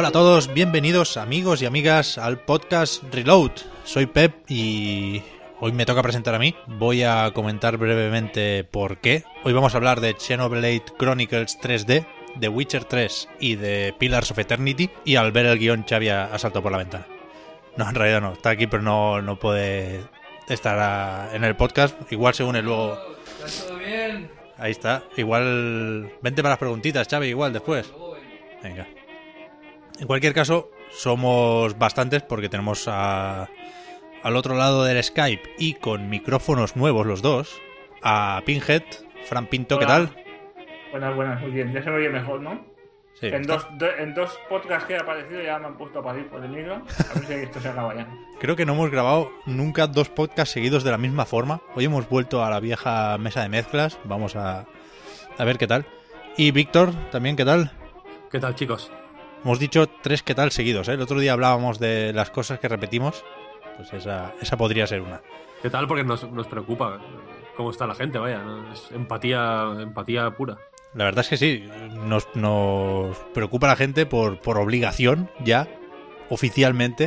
Hola a todos, bienvenidos amigos y amigas al podcast Reload. Soy Pep y hoy me toca presentar a mí. Voy a comentar brevemente por qué. Hoy vamos a hablar de Xenoblade Chronicles 3D, de Witcher 3 y de Pillars of Eternity. Y al ver el guión Xavi ha saltado por la ventana. No, en realidad no, está aquí pero no puede estar en el podcast. Igual se une luego. ¿Está todo bien? Ahí está, igual vente para las preguntitas, Xavi, igual después. Venga. En cualquier caso, somos bastantes porque tenemos al otro lado del Skype y con micrófonos nuevos los dos, a Pinhead, Fran Pinto. Hola. ¿Qué tal? Buenas, muy bien. Ya se me oye mejor, ¿no? Sí, En dos podcasts que he aparecido ya me han puesto a parir por el micro. A ver si esto se acaba ya. creo que no hemos grabado nunca dos podcasts seguidos de la misma forma. Hoy hemos vuelto a la vieja mesa de mezclas. Vamos a ver qué tal. Y Víctor, también, ¿qué tal? ¿Qué tal, chicos? Hemos dicho 3 qué tal seguidos, ¿eh? El otro día hablábamos de las cosas que repetimos. Pues esa podría ser una. ¿Qué tal? Porque nos preocupa cómo está la gente, vaya, ¿no? Es empatía pura. La verdad es que sí, nos preocupa la gente por obligación ya, oficialmente,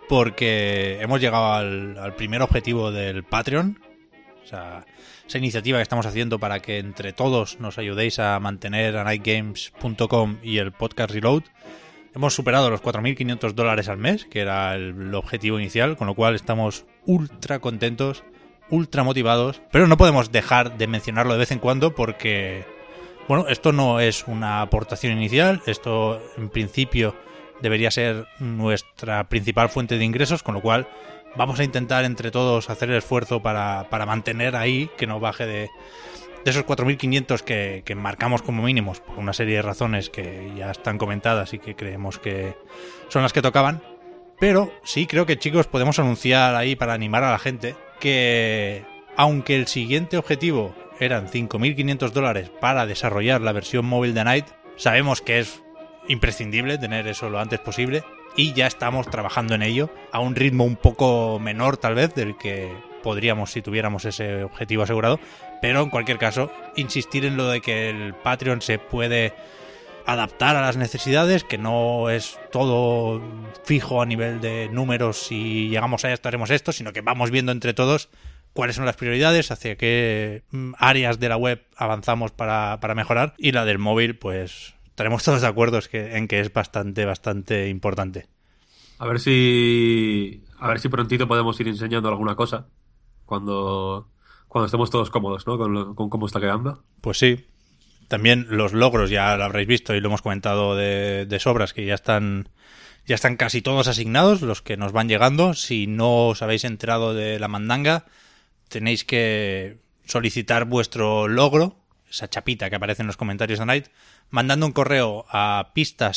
porque hemos llegado al primer objetivo del Patreon, o sea, esa iniciativa que estamos haciendo para que entre todos nos ayudéis a mantener a nightgames.com y el podcast Reload. Hemos superado los $4.500 al mes, que era el objetivo inicial, con lo cual estamos ultra contentos, ultra motivados, pero no podemos dejar de mencionarlo de vez en cuando porque, bueno, esto no es una aportación inicial, esto en principio debería ser nuestra principal fuente de ingresos, con lo cual vamos a intentar entre todos hacer el esfuerzo para mantener ahí, que no baje de esos 4.500 que marcamos como mínimos, por una serie de razones que ya están comentadas y que creemos que son las que tocaban. Pero sí creo que, chicos, podemos anunciar ahí para animar a la gente que, aunque el siguiente objetivo eran $5.500 para desarrollar la versión móvil de Night, sabemos que es imprescindible tener eso lo antes posible y ya estamos trabajando en ello a un ritmo un poco menor tal vez del que podríamos si tuviéramos ese objetivo asegurado, pero en cualquier caso insistir en lo de que el Patreon se puede adaptar a las necesidades, que no es todo fijo a nivel de números, si llegamos a esto haremos esto, sino que vamos viendo entre todos cuáles son las prioridades, hacia qué áreas de la web avanzamos para mejorar, y la del móvil pues estaremos todos de acuerdo en que es bastante importante. A ver si prontito podemos ir enseñando alguna cosa cuando estemos todos cómodos, ¿no? Con cómo está quedando. Pues sí. También los logros ya lo habréis visto y lo hemos comentado de sobras, que ya están casi todos asignados, los que nos van llegando. Si no os habéis enterado de la mandanga, tenéis que solicitar vuestro logro, esa chapita que aparece en los comentarios de Night, mandando un correo a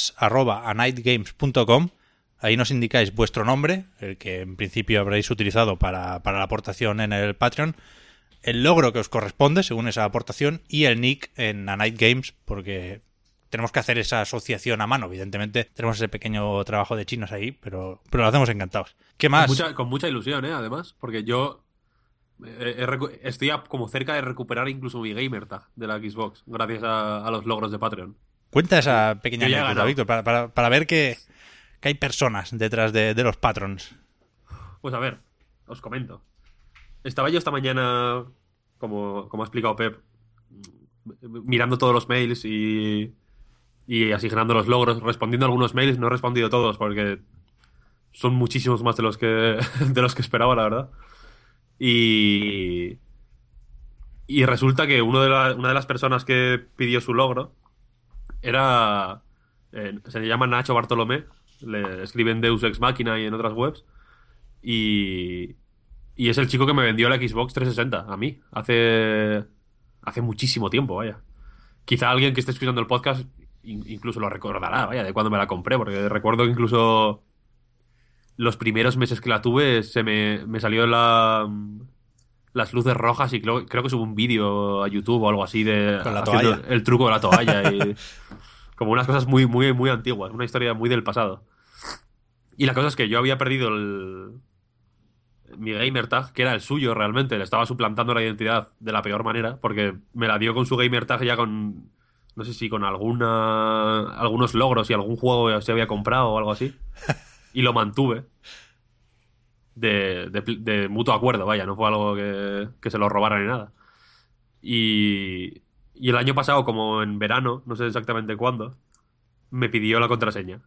pistas@anightgames.com. Ahí nos indicáis vuestro nombre, el que en principio habréis utilizado para la aportación en el Patreon, el logro que os corresponde según esa aportación y el nick en A Night Games, porque tenemos que hacer esa asociación a mano. Evidentemente tenemos ese pequeño trabajo de chinos ahí, pero lo hacemos encantados. ¿Qué más? Con mucha ilusión, además, porque yo estoy como cerca de recuperar incluso mi gamertag de la Xbox gracias a los logros de Patreon. Cuenta esa pequeña Yo ya he anécdota, ganado. Víctor, para ver que hay personas detrás de los patrons. Pues a ver, os comento. Estaba yo esta mañana, como ha explicado Pep, mirando todos los mails y asignando los logros, respondiendo algunos mails. No he respondido todos porque son muchísimos más de los que esperaba, la verdad. Y resulta que una de las personas que pidió su logro era... se llama Nacho Bartolomé, le escriben Deus Ex Machina y en otras webs. Y es el chico que me vendió la Xbox 360 a mí hace muchísimo tiempo, vaya. Quizá alguien que esté escuchando el podcast incluso lo recordará, vaya, de cuando me la compré, porque recuerdo que incluso los primeros meses que la tuve me salió las luces rojas y creo que subo un vídeo a YouTube o algo así de Con la haciendo toalla. el truco de la toalla y como unas cosas muy, muy, muy antiguas, una historia muy del pasado. Y la cosa es que yo había perdido mi gamertag, que era el suyo realmente, le estaba suplantando la identidad de la peor manera, porque me la dio con su gamertag ya con No sé si con algunos logros y algún juego se había comprado o algo así. Y lo mantuve. De mutuo acuerdo, vaya, no fue algo que se lo robaran ni nada. Y el año pasado, como en verano, no sé exactamente cuándo, me pidió la contraseña.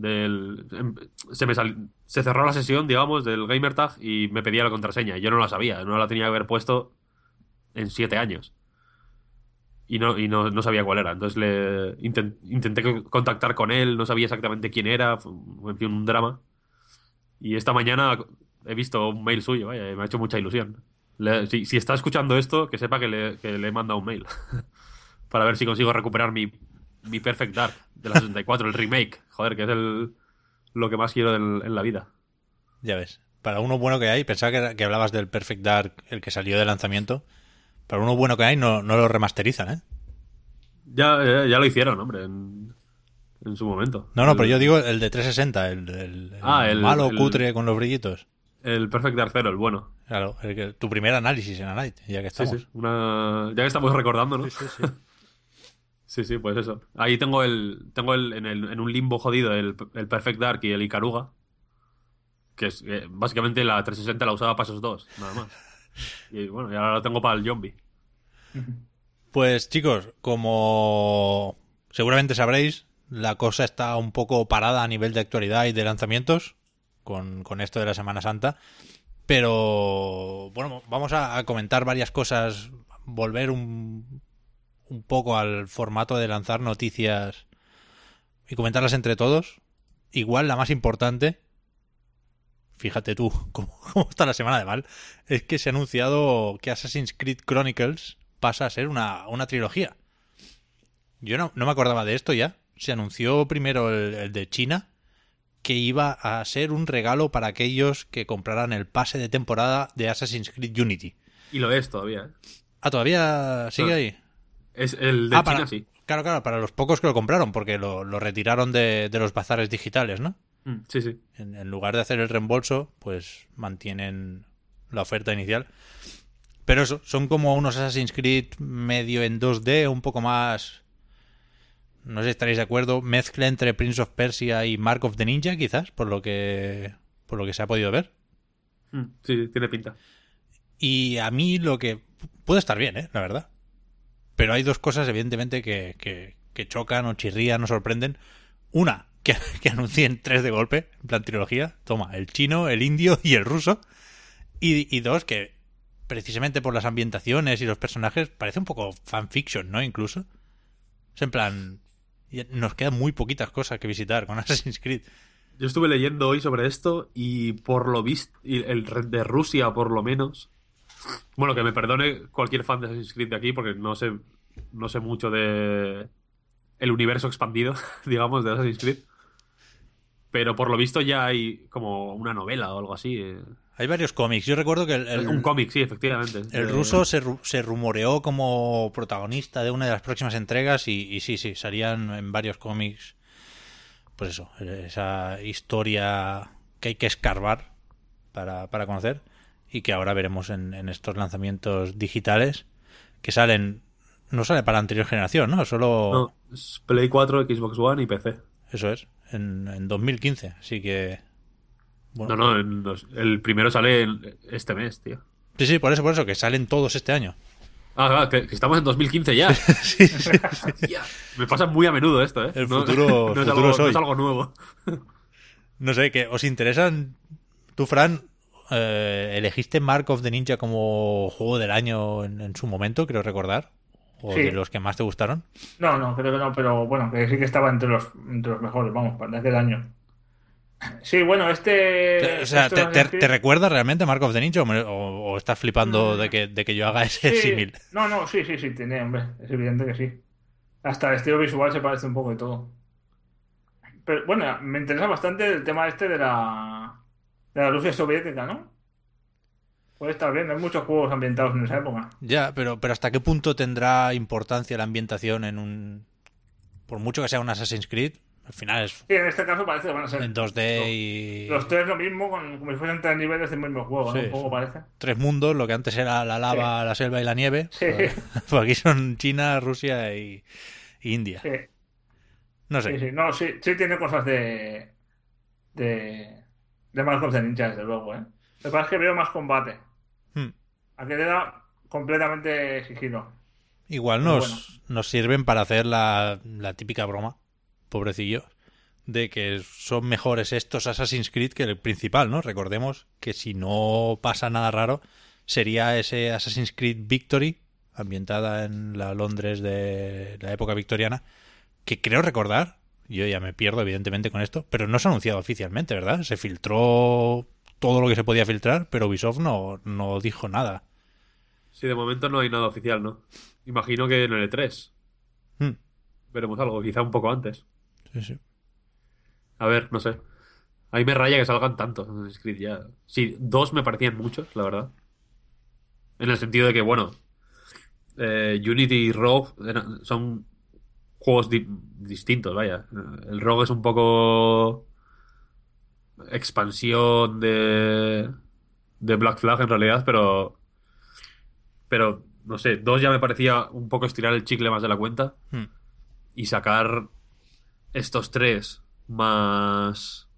Se cerró la sesión, digamos, del gamertag y me pedía la contraseña. Y yo no la sabía, no la tenía que haber puesto en 7 años. Y no sabía cuál era. Entonces intenté contactar con él, no sabía exactamente quién era, fue en fin, un drama. Y esta mañana he visto un mail suyo, vaya, y me ha hecho mucha ilusión. Si está escuchando esto, que sepa que le he mandado un mail. Para ver si consigo recuperar mi Perfect Dark de la 64, el remake. Joder, que es lo que más quiero en la vida. Ya ves. Para uno bueno que hay, pensaba que hablabas del Perfect Dark, el que salió de lanzamiento. Para uno bueno que hay, no lo remasterizan, ¿eh? Ya lo hicieron, hombre, en su momento. No, pero yo digo el de 360, el malo cutre con los brillitos. El Perfect Dark Zero, el bueno. Claro, tu primer análisis en Anite, ya que estamos. Sí. Ya que estamos recordando, ¿no? Sí. Sí, pues eso. Ahí tengo en un limbo jodido el Perfect Dark y el Ikaruga. Que es básicamente la 360 la usaba para esos dos, nada más. Y bueno, y ahora lo tengo para el zombie. Pues chicos, como seguramente sabréis, la cosa está un poco parada a nivel de actualidad y de lanzamientos con esto de la Semana Santa. Pero bueno, vamos a comentar varias cosas, volver un poco al formato de lanzar noticias y comentarlas entre todos. Igual la más importante, fíjate tú cómo está la semana de mal, es que se ha anunciado que Assassin's Creed Chronicles pasa a ser una trilogía. Yo no me acordaba de esto ya. Se anunció primero el de China, que iba a ser un regalo para aquellos que compraran el pase de temporada de Assassin's Creed Unity. Y lo es todavía, ¿eh? Ah, ¿todavía sigue ahí? Es el de China, sí. Claro, para los pocos que lo compraron, porque lo retiraron de los bazares digitales, ¿no? Sí. En lugar de hacer el reembolso, pues mantienen la oferta inicial. Pero eso, son como unos Assassin's Creed medio en 2D, un poco más... No sé si estaréis de acuerdo, mezcla entre Prince of Persia y Mark of the Ninja, quizás, por lo que se ha podido ver. Sí, tiene pinta. Y a mí lo que... Puede estar bien, la verdad. Pero hay dos cosas, evidentemente, que chocan o chirrían o sorprenden. Una, que anuncien 3 de golpe, en plan trilogía. Toma, el chino, el indio y el ruso. Y dos, que precisamente por las ambientaciones y los personajes parece un poco fanfiction, ¿no? Incluso. Es en plan... Nos quedan muy poquitas cosas que visitar con Assassin's Creed. Yo estuve leyendo hoy sobre esto y por lo visto, el de Rusia por lo menos... Bueno, que me perdone cualquier fan de Assassin's Creed de aquí porque no sé mucho de el universo expandido, digamos, de Assassin's Creed. Pero por lo visto ya hay como una novela o algo así. Hay varios cómics. Yo recuerdo que un cómic, sí, efectivamente. El ruso se rumoreó como protagonista de una de las próximas entregas y sí, salían en varios cómics. Pues eso, esa historia que hay que escarbar para conocer y que ahora veremos en estos lanzamientos digitales que salen... No sale para la anterior generación, ¿no? Solo... No, es Play 4, Xbox One y PC. Eso es, en 2015, así que... Bueno. No, el primero sale este mes, tío. Sí, por eso, que salen todos este año. Que estamos en 2015 ya. sí. Me pasa muy a menudo esto, ¿eh? El futuro, no es algo nuevo. No sé, que os interesan... Tú, Fran, elegiste Mark of the Ninja como juego del año en su momento, creo recordar. ¿O sí, de los que más te gustaron? No, creo que no, pero bueno, que sí que estaba entre los mejores, vamos, para aquel año. Sí, bueno, O sea, ¿te recuerda realmente Mark of the Ninja o estás flipando de que yo haga ese símil? No, sí, tiene, hombre, es evidente que sí. Hasta el estilo visual se parece un poco de todo. Pero bueno, me interesa bastante el tema este de la Rusia soviética, ¿no? Puede estar bien, hay muchos juegos ambientados en esa época. Ya, pero ¿hasta qué punto tendrá importancia la ambientación en un... Por mucho que sea un Assassin's Creed, al final es... Sí, en este caso parece que van a ser... En 2D y... Los tres lo mismo, como si fuesen 3 niveles del mismo juego, ¿no? Sí, un poco parece. 3 mundos, lo que antes era la lava, la selva y la nieve. Sí. Pues aquí son China, Rusia y India. Sí, No sé. sí. No, sí, sí tiene cosas de Mark of the Ninja, desde luego, ¿eh? Lo que pasa es que veo más combate. Hmm. Aquí era completamente sigilo. Igual Pero bueno. nos sirven para hacer la típica broma, pobrecillo, de que son mejores estos Assassin's Creed que el principal, ¿no? Recordemos que si no pasa nada raro, sería ese Assassin's Creed Victory, ambientada en la Londres de la época victoriana, que creo recordar, yo ya me pierdo evidentemente con esto, pero no se ha anunciado oficialmente, ¿verdad? Se filtró todo lo que se podía filtrar, pero Ubisoft no dijo nada. Sí, de momento no hay nada oficial, ¿no? Imagino que en el E3 Hmm. veremos algo, quizá un poco antes. Sí, sí. A ver, no sé. A mí me raya que salgan tantos Assassin's Creed ya. Sí, 2 me parecían muchos, la verdad. En el sentido de que, bueno, Unity y Rogue son juegos distintos, vaya. El Rogue es un poco expansión de Black Flag en realidad, pero no sé, 2 ya me parecía un poco estirar el chicle más de la cuenta Hmm. y sacar estos 3 más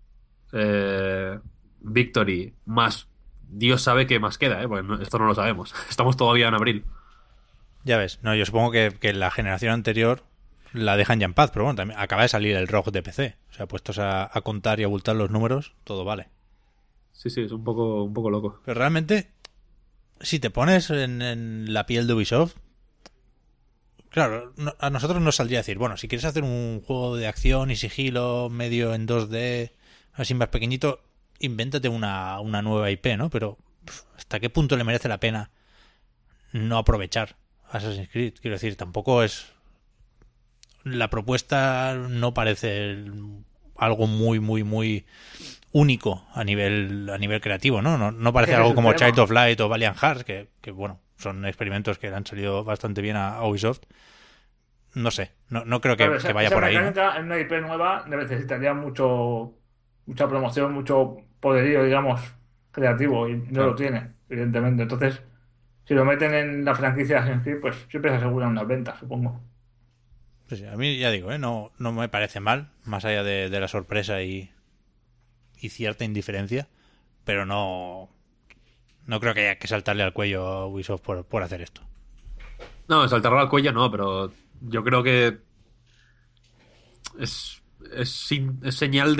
Victory más Dios sabe qué más queda, ¿eh? Porque esto no lo sabemos. Estamos todavía en abril. Ya ves, no, yo supongo que la generación anterior la dejan ya en paz, pero bueno, también acaba de salir el ROG de PC. O sea, puestos a contar y a abultar los números, todo vale. Sí, sí, es un poco loco. Pero realmente, si te pones en la piel de Ubisoft, claro, a nosotros nos saldría a decir, bueno, si quieres hacer un juego de acción y sigilo medio en 2D, así más pequeñito, invéntate una nueva IP, ¿no? Pero ¿hasta qué punto le merece la pena no aprovechar Assassin's Creed? Quiero decir, tampoco es... La propuesta no parece algo muy único a nivel creativo, ¿no? No parece Ese es algo el como tema. Child of Light o Valiant Hearts, que bueno, son experimentos que le han salido bastante bien a Ubisoft. No sé, no creo Claro, que vaya esa por ahí, ¿no? mecánica en una IP nueva necesitaría mucha promoción, mucho poderío, digamos, creativo, y no lo Claro. tiene, evidentemente. Entonces, si lo meten en la franquicia en sí, pues siempre se aseguran unas ventas, supongo. Pues sí, a mí ya digo, no me parece mal, más allá de la sorpresa y cierta indiferencia, pero no creo que haya que saltarle al cuello a Ubisoft por hacer esto. No, saltarlo al cuello no, pero yo creo que es señal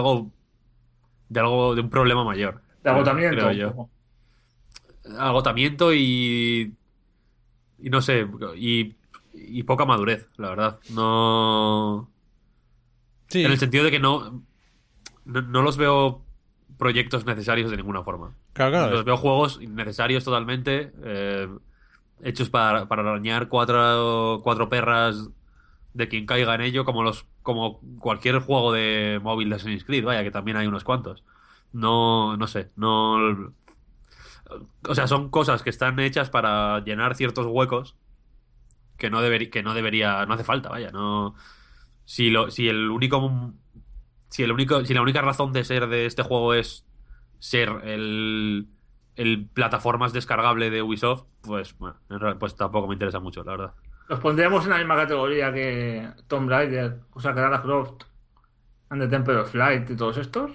de un problema mayor, De agotamiento, creo un yo. poco. Agotamiento y no sé, y poca madurez, la verdad. No, en Sí, el sentido de que no los veo proyectos necesarios de ninguna forma. claro, Los veo juegos innecesarios totalmente, hechos para arañar cuatro perras de quien caiga en ello, como cualquier juego de móvil de Assassin's Creed, vaya, que también hay unos cuantos. No sé, no. O sea, son cosas que están hechas para llenar ciertos huecos no hace falta, vaya, no. Si la única razón de ser de este juego es ser el plataformas descargable de Ubisoft, pues bueno, pues tampoco me interesa mucho, la verdad. Los pondríamos en la misma categoría que Tomb Raider, o sea, que Lara Croft, and the Temple of Light y todos estos,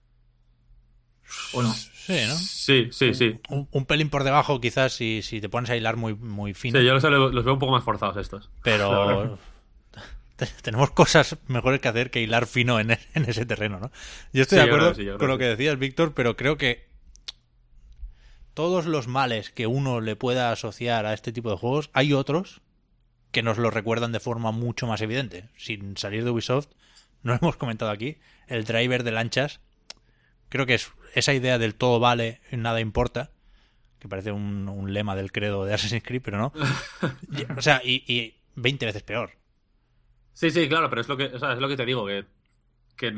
¿o no? sí, ¿no? Sí, sí, sí. Un pelín por debajo quizás si te pones a hilar muy fino, Sí, yo los veo un poco más forzados estos. La verdad. pero tenemos cosas mejores que hacer que hilar fino en ese terreno, ¿no? Yo estoy Sí, de yo creo acuerdo que sí, yo creo con lo que que sí. decías, Víctor, pero creo que todos los males que uno le pueda asociar a este tipo de juegos, hay otros que nos lo recuerdan de forma mucho más evidente. Sin salir de Ubisoft, no lo hemos comentado aquí, el driver de lanchas, creo que es esa idea del todo vale, nada importa, que parece un lema del credo de Assassin's Creed, pero no. O sea, y 20 veces peor. Sí, sí, claro, pero es lo que te digo, que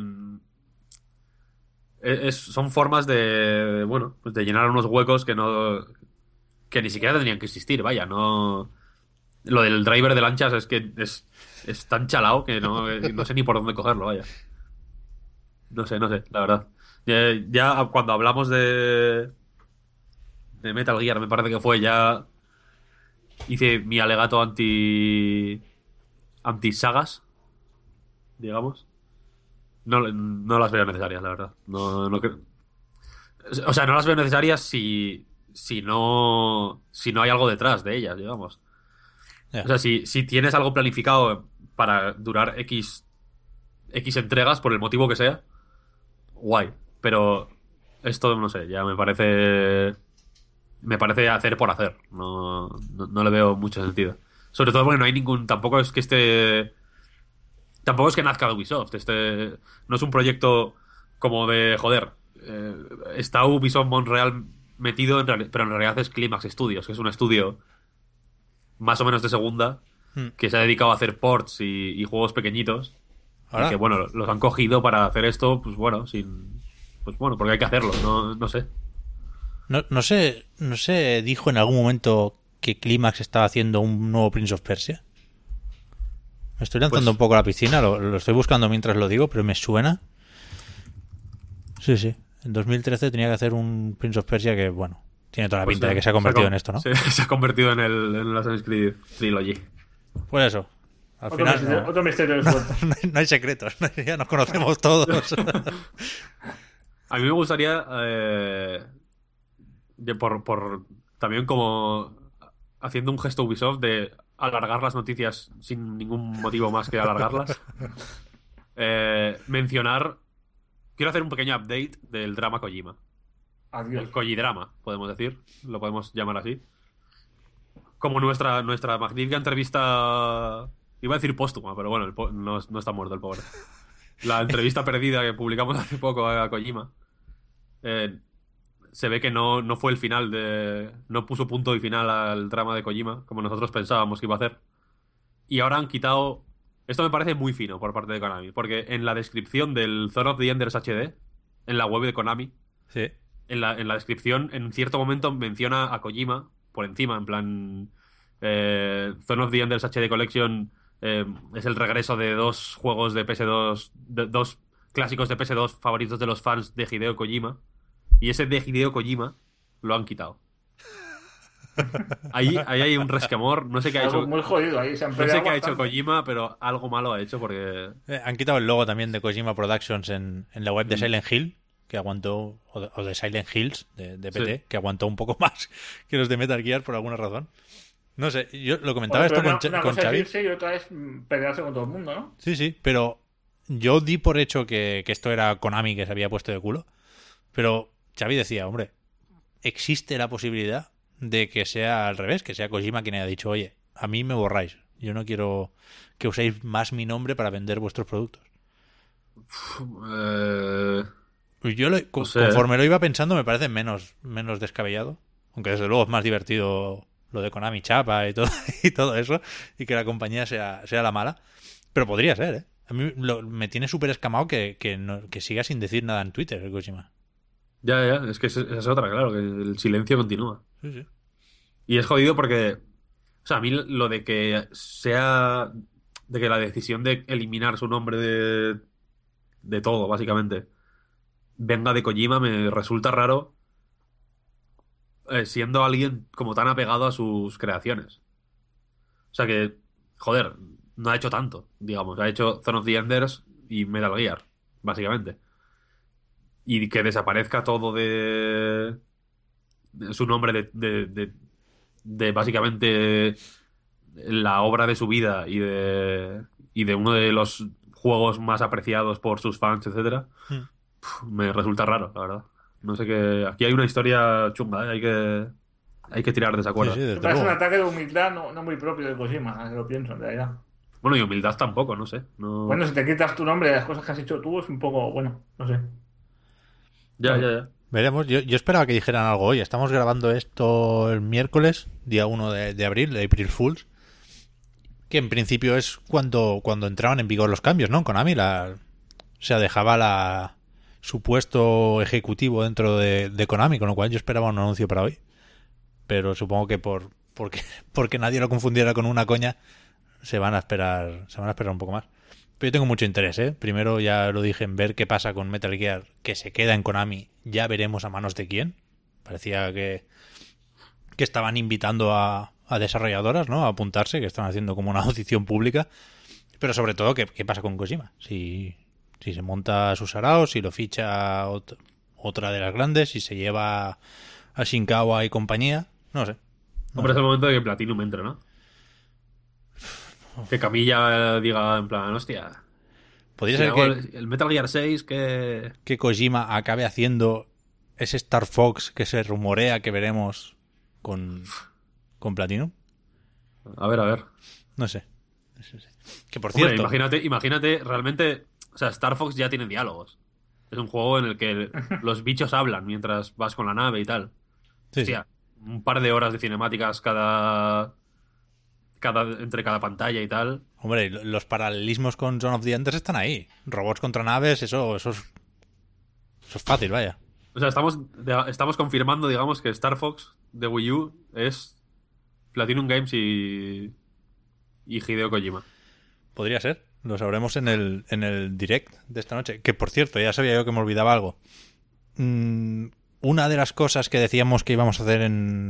son formas bueno, pues de llenar unos huecos que ni siquiera tendrían que existir, vaya, no. Lo del driver de lanchas es que es tan chalao que no sé ni por dónde cogerlo, vaya. No sé, la verdad. Ya cuando hablamos de Metal Gear, me parece que fue, ya hice mi alegato anti-sagas, digamos, no las veo necesarias, la verdad. No creo. O sea, no las veo necesarias si no hay algo detrás de ellas, digamos. Ya. O sea, si tienes algo planificado para durar X entregas, por el motivo que sea, guay. Pero esto, no sé, ya me parece hacer por hacer. No le veo mucho sentido. Sobre todo porque no hay ningún. Tampoco es que nazca de Ubisoft. No es un proyecto como de, joder, está Ubisoft Montreal metido, pero en realidad es Climax Studios, que es un estudio más o menos de segunda, que se ha dedicado a hacer ports y juegos pequeñitos. Ahora, Y que, bueno, los han cogido para hacer esto, pues bueno, porque hay que hacerlo, no sé. no se dijo en algún momento que Climax estaba haciendo un nuevo Prince of Persia. Me estoy lanzando Pues- un poco a la piscina, lo estoy buscando mientras lo digo, pero me suena. Sí. En 2013 tenía que hacer un Prince of Persia que, bueno, tiene toda la Pues pinta de que se ha convertido en esto, ¿no? Se ha convertido en el Assassin's Creed Trilogy. Pues eso. Al Otro final misterio, no, otro misterio resuelto. no hay secretos, ya nos conocemos todos. A mí me gustaría, también como haciendo un gesto Ubisoft de alargar las noticias sin ningún motivo más que alargarlas, mencionar, quiero hacer un pequeño update del drama Kojima. Adiós. El Kojidrama, podemos decir, lo podemos llamar así. Como nuestra magnífica entrevista, iba a decir póstuma, pero bueno, no está muerto el pobre. La entrevista perdida que publicamos hace poco a Kojima. Se ve que no fue el final no puso punto y final al drama de Kojima, como nosotros pensábamos que iba a hacer. Y ahora han quitado. Esto me parece muy fino por parte de Konami, porque en la descripción del Zone of the Enders HD, en la web de Konami, Sí. en la descripción, en cierto momento menciona a Kojima por encima, en plan. Zone of the Enders HD Collection es el regreso de dos juegos de PS2, dos clásicos de PS2 favoritos de los fans de Hideo Kojima. Y ese de Hideo Kojima lo han quitado. Ahí hay un resquemor. No sé qué ha Algo hecho. muy jodido ahí. Se han No peleado sé qué ha hecho bastante. Kojima, pero algo malo ha hecho porque. Han quitado el logo también de Kojima Productions en la web de Silent Hill, que aguantó, o de Silent Hills, de PT, Sí. que aguantó un poco más que los de Metal Gear por alguna razón. No sé, yo lo comentaba Bueno, esto pero con, una con cosa Xavi. es irse y otra es pelearse con todo el mundo, ¿no? Sí, pero yo di por hecho que esto era Konami que se había puesto de culo. Pero Xavi decía, hombre, existe la posibilidad de que sea al revés, que sea Kojima quien haya dicho, oye, a mí me borráis. Yo no quiero que uséis más mi nombre para vender vuestros productos. Pues yo No sé. conforme lo iba pensando me parece menos descabellado. Aunque desde luego es más divertido lo de Konami Chapa y todo, y todo eso. Y que la compañía sea la mala. Pero podría ser, ¿eh? A mí me tiene súper escamado que siga sin decir nada en Twitter, el Kojima. Ya, es que esa es otra, claro, que el silencio continúa. Sí. Y es jodido porque. O sea, a mí lo de que sea. De que la decisión de eliminar su nombre de todo, básicamente, venga de Kojima, me resulta raro. Siendo alguien como tan apegado a sus creaciones. O sea que, joder, no ha hecho tanto, digamos. Ha hecho Zone of the Enders y Metal Gear, básicamente. Y que desaparezca todo de su nombre de básicamente la obra de su vida y de uno de los juegos más apreciados por sus fans, etcétera. Me resulta raro, la verdad. No sé qué. Aquí hay una historia chunga, ¿eh? Hay que tirar de esa cuerda. Sí, Me desde parece un luego. ataque de humildad no muy propio de Kojima, que lo pienso, en realidad. Bueno, y humildad tampoco, no sé. No... Bueno, si te quitas tu nombre de las cosas que has hecho tú, es un poco, bueno, no sé. Ya. Veremos. Yo esperaba que dijeran algo hoy. Estamos grabando esto el miércoles, día 1 de abril, de April Fools. Que en principio es cuando entraban en vigor los cambios, ¿no? Konami o sea, dejaba su puesto ejecutivo dentro de Konami, con lo cual yo esperaba un anuncio para hoy. Pero supongo que porque nadie lo confundiera con una coña, se van a esperar un poco más. Pero yo tengo mucho interés, ¿eh? Primero ya lo dije en ver qué pasa con Metal Gear, que se queda en Konami, ya veremos a manos de quién. Parecía que estaban invitando a desarrolladoras, ¿no? A apuntarse, que están haciendo como una audición pública. Pero sobre todo, ¿qué pasa con Kojima? Si se monta sus araos, si lo ficha otra de las grandes, si se lleva a Shinkawa y compañía, no sé. Hombre, es el momento de que Platinum entre, ¿no? Que Camilla diga en plan, hostia, Podría si ser hago que el Metal Gear 6 que... Kojima acabe haciendo ese Star Fox que se rumorea que veremos con Platinum. A ver. No sé. Que por Hombre, cierto, imagínate, realmente, o sea, Star Fox ya tiene diálogos. Es un juego en el que los bichos hablan mientras vas con la nave y tal. sí, Hostia, un par de horas de cinemáticas entre cada pantalla y tal. hombre, los paralelismos con Zone of the Enders están ahí. Robots contra naves, eso es fácil, vaya. O sea, estamos confirmando, digamos, que Star Fox de Wii U es Platinum Games y Hideo Kojima. Podría ser. Lo sabremos en el direct de esta noche. Que por cierto, ya sabía yo que me olvidaba algo. Una de las cosas que decíamos que íbamos a hacer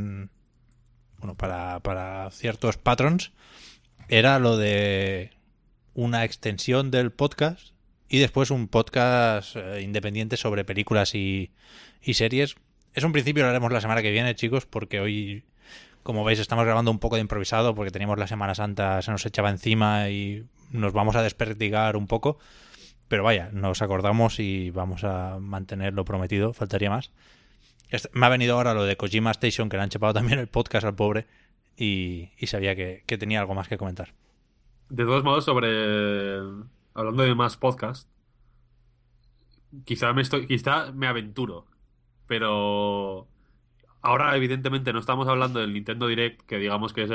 para ciertos patrons era lo de una extensión del podcast y después un podcast independiente sobre películas y series. Es un principio, lo haremos la semana que viene, chicos, porque hoy, como veis, estamos grabando un poco de improvisado porque teníamos la Semana Santa, se nos echaba encima y nos vamos a desperdigar un poco. Pero vaya, nos acordamos y vamos a mantener lo prometido, faltaría más. Me ha venido ahora lo de Kojima Station, que le han chapado también el podcast al pobre, y sabía que tenía algo más que comentar. De todos modos, hablando de más podcast, quizá me aventuro, pero ahora evidentemente no estamos hablando del Nintendo Direct, que digamos que es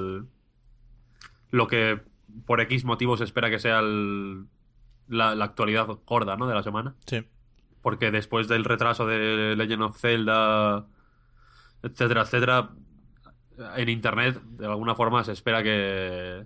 lo que por X motivos se espera que sea la actualidad gorda, ¿no?, de la semana. Sí. Porque después del retraso de Legend of Zelda, etcétera, etcétera, en internet de alguna forma se espera que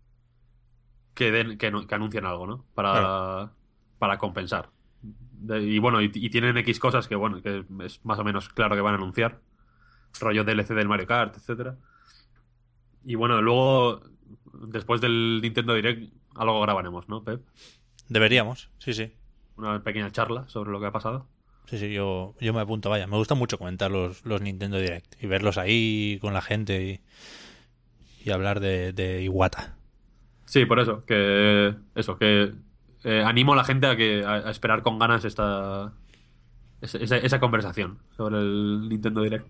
anuncien algo, ¿no? Para compensar. Y bueno, y tienen X cosas que bueno, que es más o menos claro que van a anunciar. Rollo DLC del Mario Kart, etcétera. Y bueno, luego, después del Nintendo Direct, algo grabaremos, ¿no, Pep? Deberíamos, sí. Una pequeña charla sobre lo que ha pasado. Sí, yo me apunto, vaya. Me gusta mucho comentar los Nintendo Direct y verlos ahí con la gente y hablar de Iwata. Sí, por eso, que animo a la gente a esperar con ganas esa conversación sobre el Nintendo Direct.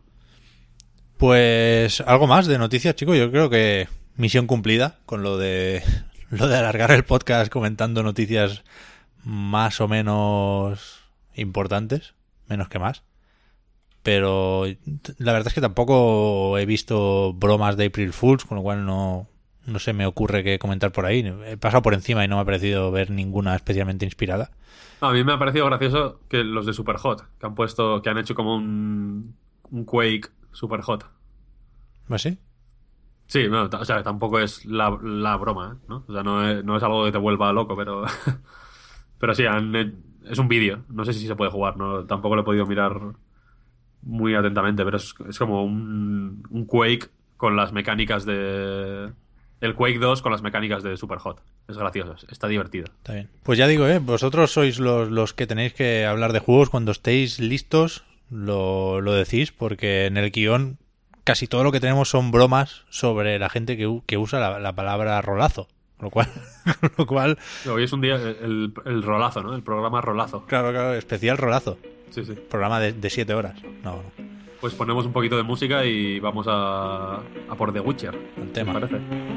Pues algo más de noticias, chicos. Yo creo que misión cumplida con lo de alargar el podcast comentando noticias más o menos importantes, menos que más. Pero la verdad es que tampoco he visto bromas de April Fools, con lo cual no se me ocurre qué comentar por ahí. He pasado por encima y no me ha parecido ver ninguna especialmente inspirada. A mí me ha parecido gracioso que los de Superhot, que han hecho como un Quake Superhot. ¿Ah, sí? Sí, no, o sea, tampoco es la broma, ¿no? O sea, no es algo que te vuelva loco, pero pero sí, es un vídeo. No sé si se puede jugar, no, tampoco lo he podido mirar muy atentamente, pero es como un Quake con las mecánicas de... El Quake 2 con las mecánicas de Superhot. Es gracioso, está divertido. Está bien. Pues ya digo, vosotros sois los que tenéis que hablar de juegos. Cuando estéis listos lo decís, porque en el guión casi todo lo que tenemos son bromas sobre la gente que usa la palabra rolazo. Con lo cual... Hoy es un día el rolazo, ¿no? El programa rolazo. Claro, especial rolazo. Sí. Programa de 7 horas. No. Pues ponemos un poquito de música y vamos a por The Witcher. El tema. ¿Me parece?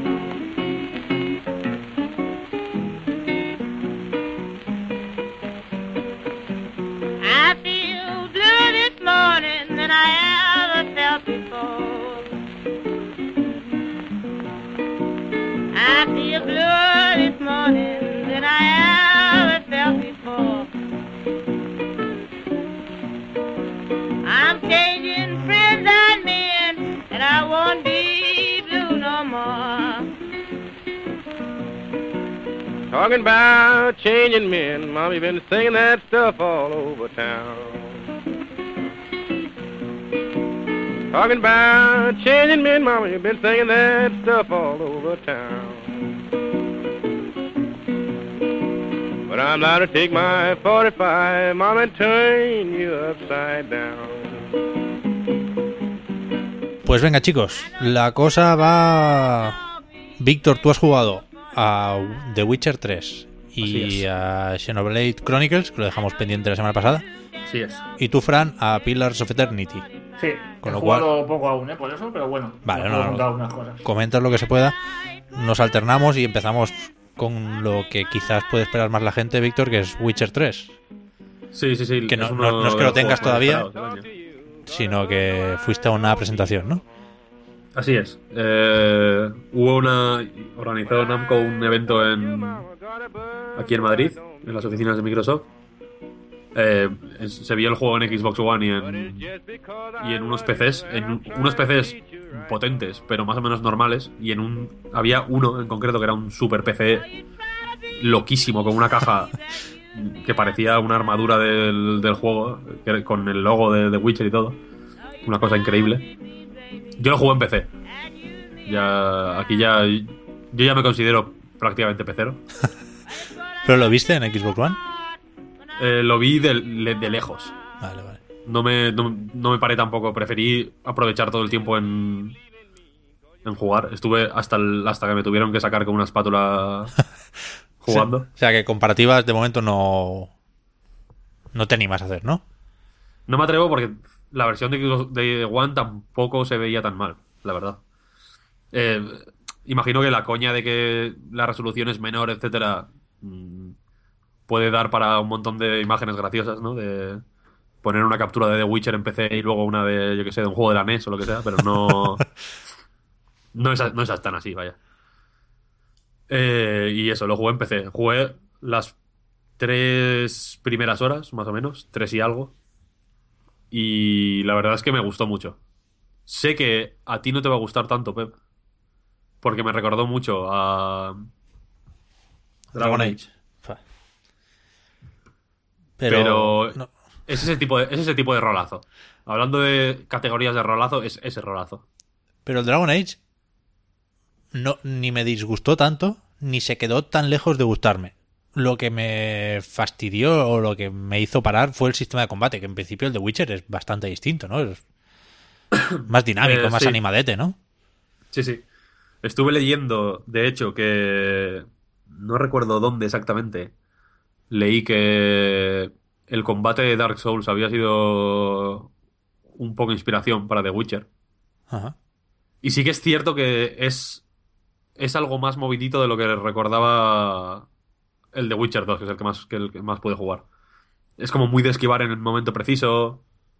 I feel blue this morning than I ever felt before. I feel blue this morning than I ever felt before. I'm changing friends and men, and I won't be blue no more. Talking about changing men, Mommy been singing that stuff all over town. Talking about changing men, Mommy been singing that stuff all over town. But I'm not to take my 45, Mom, and turn you upside down. Pues venga, chicos, la cosa va... Víctor, tú has jugado a The Witcher 3 Así y es. a Xenoblade Chronicles, que lo dejamos pendiente la semana pasada, Así es. y tú, Fran, a Pillars of Eternity. Sí, Con he lo jugado poco aún, por eso, pero bueno. Vale, me no, puedo no. contar algunas cosas. Comentas lo que se pueda, nos alternamos y empezamos con lo que quizás puede esperar más la gente, Víctor, que es Witcher 3, Sí. Que no- uno no es que lo de los tengas juegos más todavía. esperados del año. sino que fuiste a una presentación, ¿no? Así es. Organizó Namco un evento aquí en Madrid, en las oficinas de Microsoft. Se vio el juego en Xbox One y en unos PCs, unos PCs potentes, pero más o menos normales. Y había uno en concreto que era un super PC loquísimo, con una caja que parecía una armadura del juego, con el logo de The Witcher y todo. Una cosa increíble. Yo lo jugué en PC. Yo ya me considero prácticamente pecero. ¿Pero lo viste en Xbox One? Lo vi de lejos. Vale, vale. No me paré tampoco. Preferí aprovechar todo el tiempo en jugar. Estuve hasta que me tuvieron que sacar con una espátula jugando. Sí. O sea, que comparativas de momento no te animas a hacer, ¿no? No me atrevo porque la versión de One tampoco se veía tan mal, la verdad. Imagino que la coña de que la resolución es menor, etcétera, puede dar para un montón de imágenes graciosas, ¿no? De poner una captura de The Witcher en PC y luego una de, yo que sé, de un juego de la NES o lo que sea, pero no es tan así, vaya. Y eso, lo jugué en PC. Jugué las 3 primeras horas, más o menos, 3 y algo. Y la verdad es que me gustó mucho. Sé que a ti no te va a gustar tanto, Pep, porque me recordó mucho a Dragon Age. Fa. Pero no. es ese tipo de rolazo. Hablando de categorías de rolazo, es ese rolazo. Pero el Dragon Age ni me disgustó tanto, ni se quedó tan lejos de gustarme. Lo que me fastidió o lo que me hizo parar fue el sistema de combate, que en principio el de Witcher es bastante distinto, ¿no? Es más dinámico, más sí. animadete, ¿no? Sí. Estuve leyendo, de hecho, que no recuerdo dónde exactamente. Leí que el combate de Dark Souls había sido un poco inspiración para The Witcher. Ajá. Y sí que es cierto que es algo más movidito de lo que recordaba el de Witcher 2, que es el que más pude jugar. Es como muy de esquivar en el momento preciso.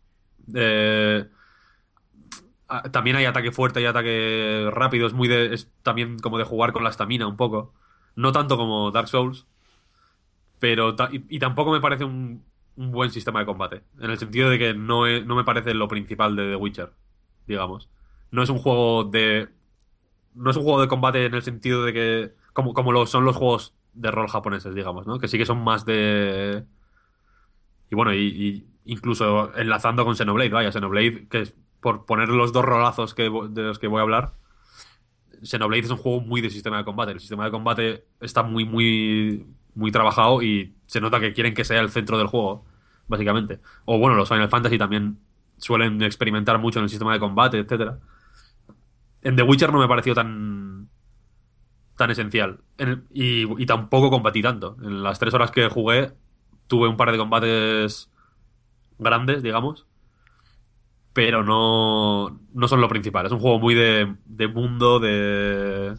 También hay ataque fuerte y ataque rápido. Es también como de jugar con la estamina un poco. No tanto como Dark Souls. Pero y tampoco me parece un buen sistema de combate. En el sentido de que no me parece lo principal de The Witcher, digamos. No es un juego de combate en el sentido de que como lo son los juegos de rol japoneses, digamos, ¿no? Que sí que son más de... Y bueno, y incluso enlazando con Xenoblade, vaya, Xenoblade, que es, por poner los 2 rolazos de los que voy a hablar, Xenoblade es un juego muy de sistema de combate. El sistema de combate está muy, muy, muy trabajado y se nota que quieren que sea el centro del juego, básicamente. O bueno, los Final Fantasy también suelen experimentar mucho en el sistema de combate, etcétera. En The Witcher no me pareció tan esencial. Y tampoco combatí tanto. En las 3 horas que jugué tuve un par de combates grandes, digamos. Pero no son lo principal. Es un juego muy de mundo, de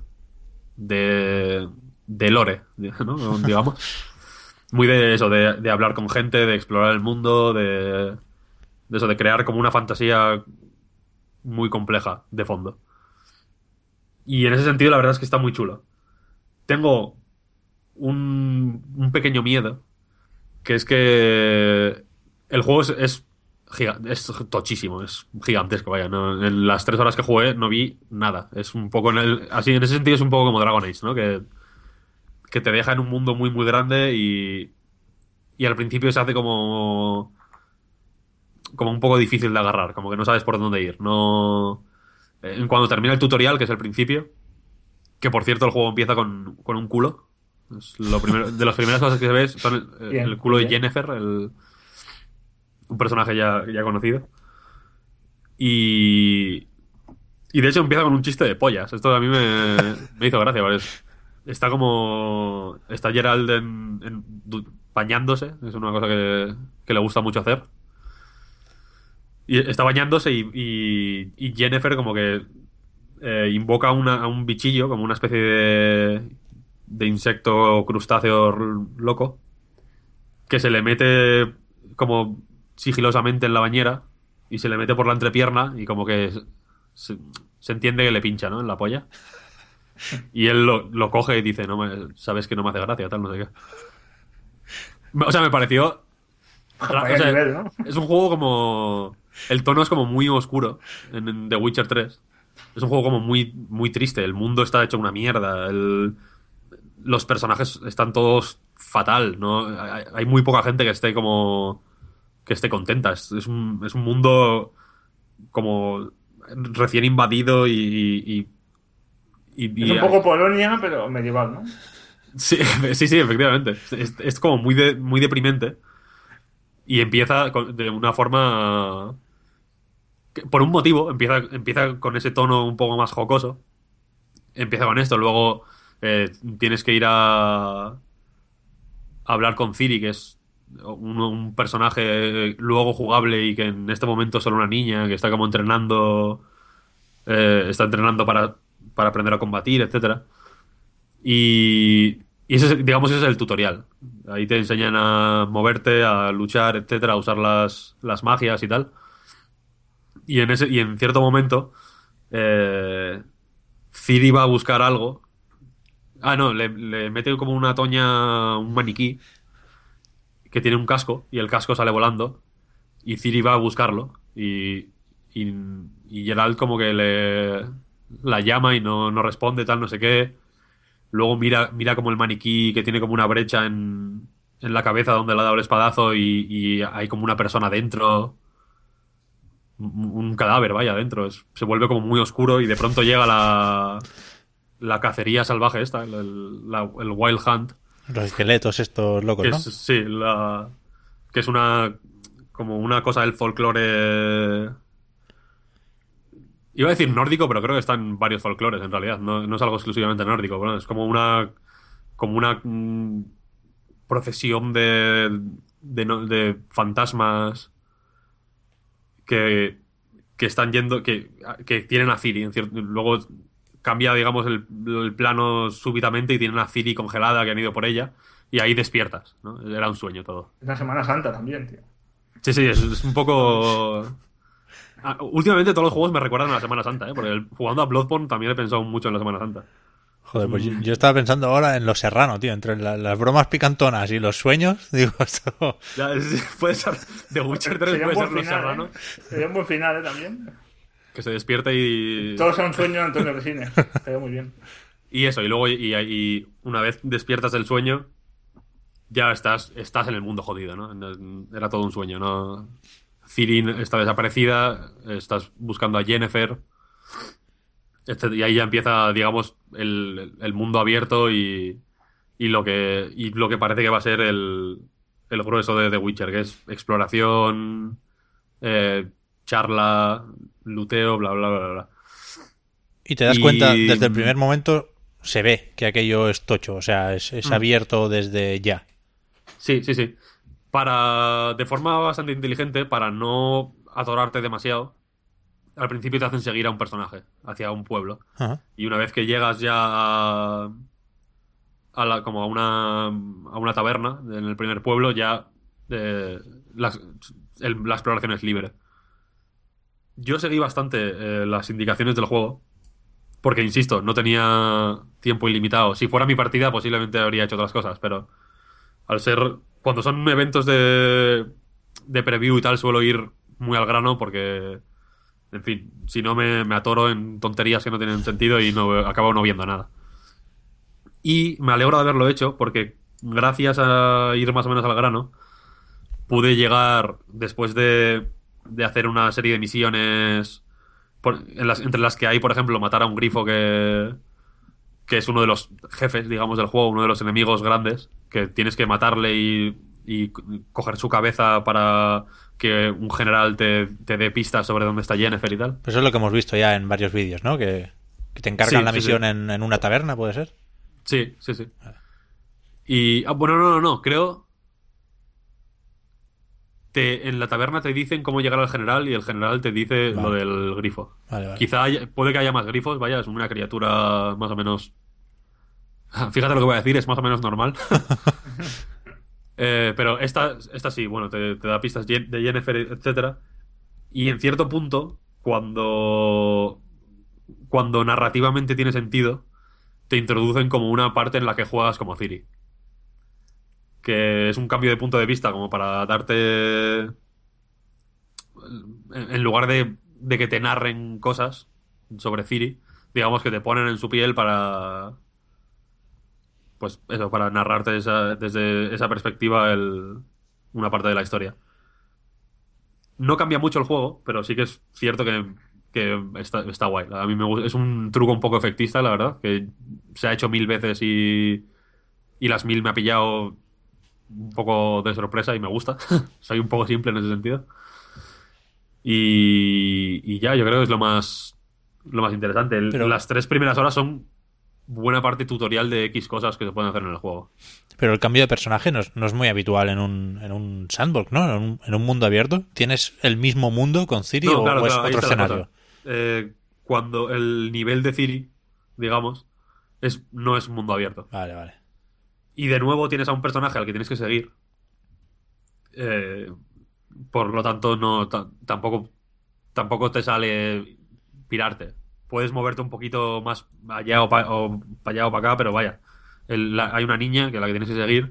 lore, ¿no? Digamos. Muy de eso, de hablar con gente, de explorar el mundo, de eso, de crear como una fantasía muy compleja de fondo. Y en ese sentido la verdad es que está muy chulo. Tengo un pequeño miedo, que es que el juego es tochísimo, es gigantesco, vaya. ¿No? En las 3 horas que jugué no vi nada. Es un poco así, en ese sentido es un poco como Dragon Age, ¿no? Que te deja en un mundo muy muy grande y al principio se hace como un poco difícil de agarrar, como que no sabes por dónde ir. No... Cuando termina el tutorial, que es el principio, que por cierto el juego empieza con un culo, Es lo primero, de las primeras cosas que se ve son Bien, el culo de bien. Jennifer, un personaje ya conocido. Y de hecho empieza con un chiste de pollas. Esto a mí me hizo gracia, ¿vale? Está Gerald bañándose, es una cosa que le gusta mucho hacer. Y está bañándose y Jennifer como que invoca a un bichillo, como una especie de insecto crustáceo loco, que se le mete como sigilosamente en la bañera y se le mete por la entrepierna y como que se, se entiende que le pincha, ¿no? En la polla. Y él lo coge y dice, sabes que no me hace gracia, tal, no sé qué. O sea, me pareció... Vaya o sea, nivel, ¿no? es un juego como... El tono es como muy oscuro en The Witcher 3. Es un juego como muy, muy triste. El mundo está hecho una mierda. Los personajes están todos fatal, ¿no? Hay muy poca gente que esté como... que esté contenta. Es un mundo como recién invadido Es un poco Polonia, pero medieval, ¿no? sí, sí, efectivamente. Es como muy deprimente. Y empieza de una forma... por un motivo, empieza con ese tono un poco más jocoso. Empieza con esto, luego tienes que ir a hablar con Ciri, que es un personaje luego jugable y que en este momento es solo una niña, que está como entrenando, está entrenando para aprender a combatir, etcétera. Y ese, digamos, ese es el tutorial. Ahí te enseñan a moverte, a luchar, etcétera, a usar las magias y tal. Y en cierto momento, Ciri va a buscar algo. Ah, no, le mete como una toña, un maniquí, que tiene un casco, y el casco sale volando, y Ciri va a buscarlo, y, y Geralt como que la llama y no responde, tal, no sé qué. Luego mira como el maniquí que tiene como una brecha en la cabeza donde le ha dado el espadazo y hay como una persona dentro. Un cadáver, vaya, dentro. Se vuelve como muy oscuro y de pronto llega la cacería salvaje esta, el Wild Hunt, Los esqueletos estos locos, que ¿no? es, sí, que es como una cosa del folclore. Iba a decir nórdico, pero creo que está en varios folclores en realidad. No es algo exclusivamente nórdico. Bueno, es como una procesión de fantasmas que, que están yendo, que tienen a Ciri. Luego cambia, digamos, el plano súbitamente y tienen a Ciri congelada que han ido por ella. Y ahí despiertas, ¿no? Era un sueño todo. Es la Semana Santa también, tío. Sí, sí, es un poco... últimamente todos los juegos me recuerdan a la Semana Santa, ¿eh? Porque jugando a Bloodborne también he pensado mucho en la Semana Santa. Joder, pues yo estaba pensando ahora en Los Serrano, tío. Entre las bromas picantonas y los sueños, digo, esto... Ya, puede ser The Witcher 3, Sería un puede buen ser Los final, Serrano. ¿eh? Sería un buen final, ¿eh? También. Que se despierte y... Todo sea un sueño de Antonio Resines. Sería muy bien. Y eso, y luego y una vez despiertas del sueño, ya estás en el mundo jodido, ¿no? Era todo un sueño, ¿no? Ciri está desaparecida, estás buscando a Yennefer, y ahí ya empieza, digamos, el mundo abierto y lo que parece que va a ser el grueso de The Witcher, que es exploración, charla, luteo, bla, bla, bla, bla. Y te das cuenta, desde el primer momento se ve que aquello es tocho, o sea, es abierto desde ya. Sí, sí, sí. De forma bastante inteligente, para no atorarte demasiado, al principio te hacen seguir a un personaje, hacia un pueblo. Ajá. Y una vez que llegas ya como a una taberna en el primer pueblo, ya la exploración es libre. Yo seguí bastante las indicaciones del juego, porque, insisto, no tenía tiempo ilimitado. Si fuera mi partida, posiblemente habría hecho otras cosas, pero al ser... Cuando son eventos de preview y tal, suelo ir muy al grano porque, en fin, si no me atoro en tonterías que no tienen sentido y acabo no viendo nada. Y me alegro de haberlo hecho porque, gracias a ir más o menos al grano, pude llegar, después de hacer una serie de misiones entre las que hay, por ejemplo, matar a un grifo que que es uno de los jefes, digamos, del juego, uno de los enemigos grandes, que tienes que matarle y coger su cabeza para que un general te dé pistas sobre dónde está Yennefer y tal. Pues eso es lo que hemos visto ya en varios vídeos, ¿no? Que te encargan Sí, la sí, misión sí. en una taberna, ¿puede ser? Sí, sí, sí. Y, bueno, no, creo... en la taberna te dicen cómo llegar al general y el general te dice lo Vale. del grifo. Vale, vale. Quizá puede que haya más grifos, vaya, es una criatura más o menos... Fíjate lo que voy a decir, es más o menos normal. Pero esta sí, bueno, te da pistas de Yennefer, etcétera. Y en cierto punto, cuando narrativamente tiene sentido, te introducen como una parte en la que juegas como Ciri. Que es un cambio de punto de vista, como para darte... En lugar de que te narren cosas sobre Ciri, digamos que te ponen en su piel para... Pues eso, para narrarte desde esa perspectiva una parte de la historia. No cambia mucho el juego, pero sí que es cierto que está guay. A mí me gusta. Es un truco un poco efectista, la verdad, que se ha hecho 1000 veces y las 1000 me ha pillado un poco de sorpresa y me gusta. Soy un poco simple en ese sentido. Y ya, yo creo que es lo más interesante. Pero- Las 3 primeras horas son buena parte tutorial de X cosas que se pueden hacer en el juego. Pero el cambio de personaje no es muy habitual en un sandbox, ¿no? En un mundo abierto. ¿Tienes el mismo mundo con Ciri No, o, claro, o es claro, ahí otro está la escenario? cosa. Cuando el nivel de Ciri, digamos, no es mundo abierto. Vale, vale. Y de nuevo tienes a un personaje al que tienes que seguir. Eh, por lo tanto, tampoco te sale pirarte. Puedes moverte un poquito más allá o para allá o para acá, pero vaya. Hay una niña que la que tienes que seguir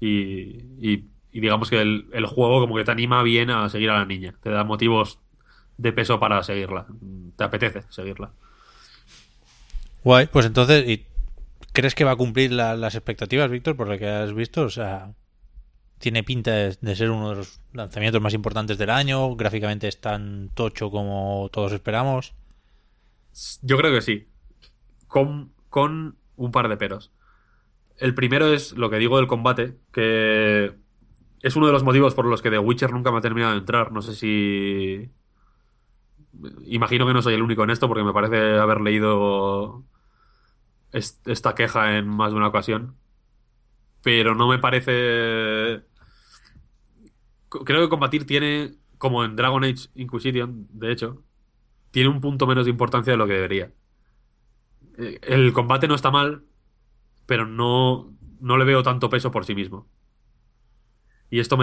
y digamos que el juego como que te anima bien a seguir a la niña. Te da motivos de peso para seguirla. Te apetece seguirla. Guay, pues entonces, ¿y crees que va a cumplir las expectativas, Víctor, por lo que has visto? O sea, tiene pinta de ser uno de los lanzamientos más importantes del año. Gráficamente es tan tocho como todos esperamos. Yo creo que sí. Con un par de peros. El primero es lo que digo del combate, que es uno de los motivos por los que The Witcher nunca me ha terminado de entrar. No sé si... Imagino que no soy el único en esto porque me parece haber leído esta queja en más de una ocasión. Pero no me parece... Creo que combatir tiene, como en Dragon Age Inquisition, de hecho, tiene un punto menos de importancia de lo que debería. El combate no está mal, pero no le veo tanto peso por sí mismo. Y esto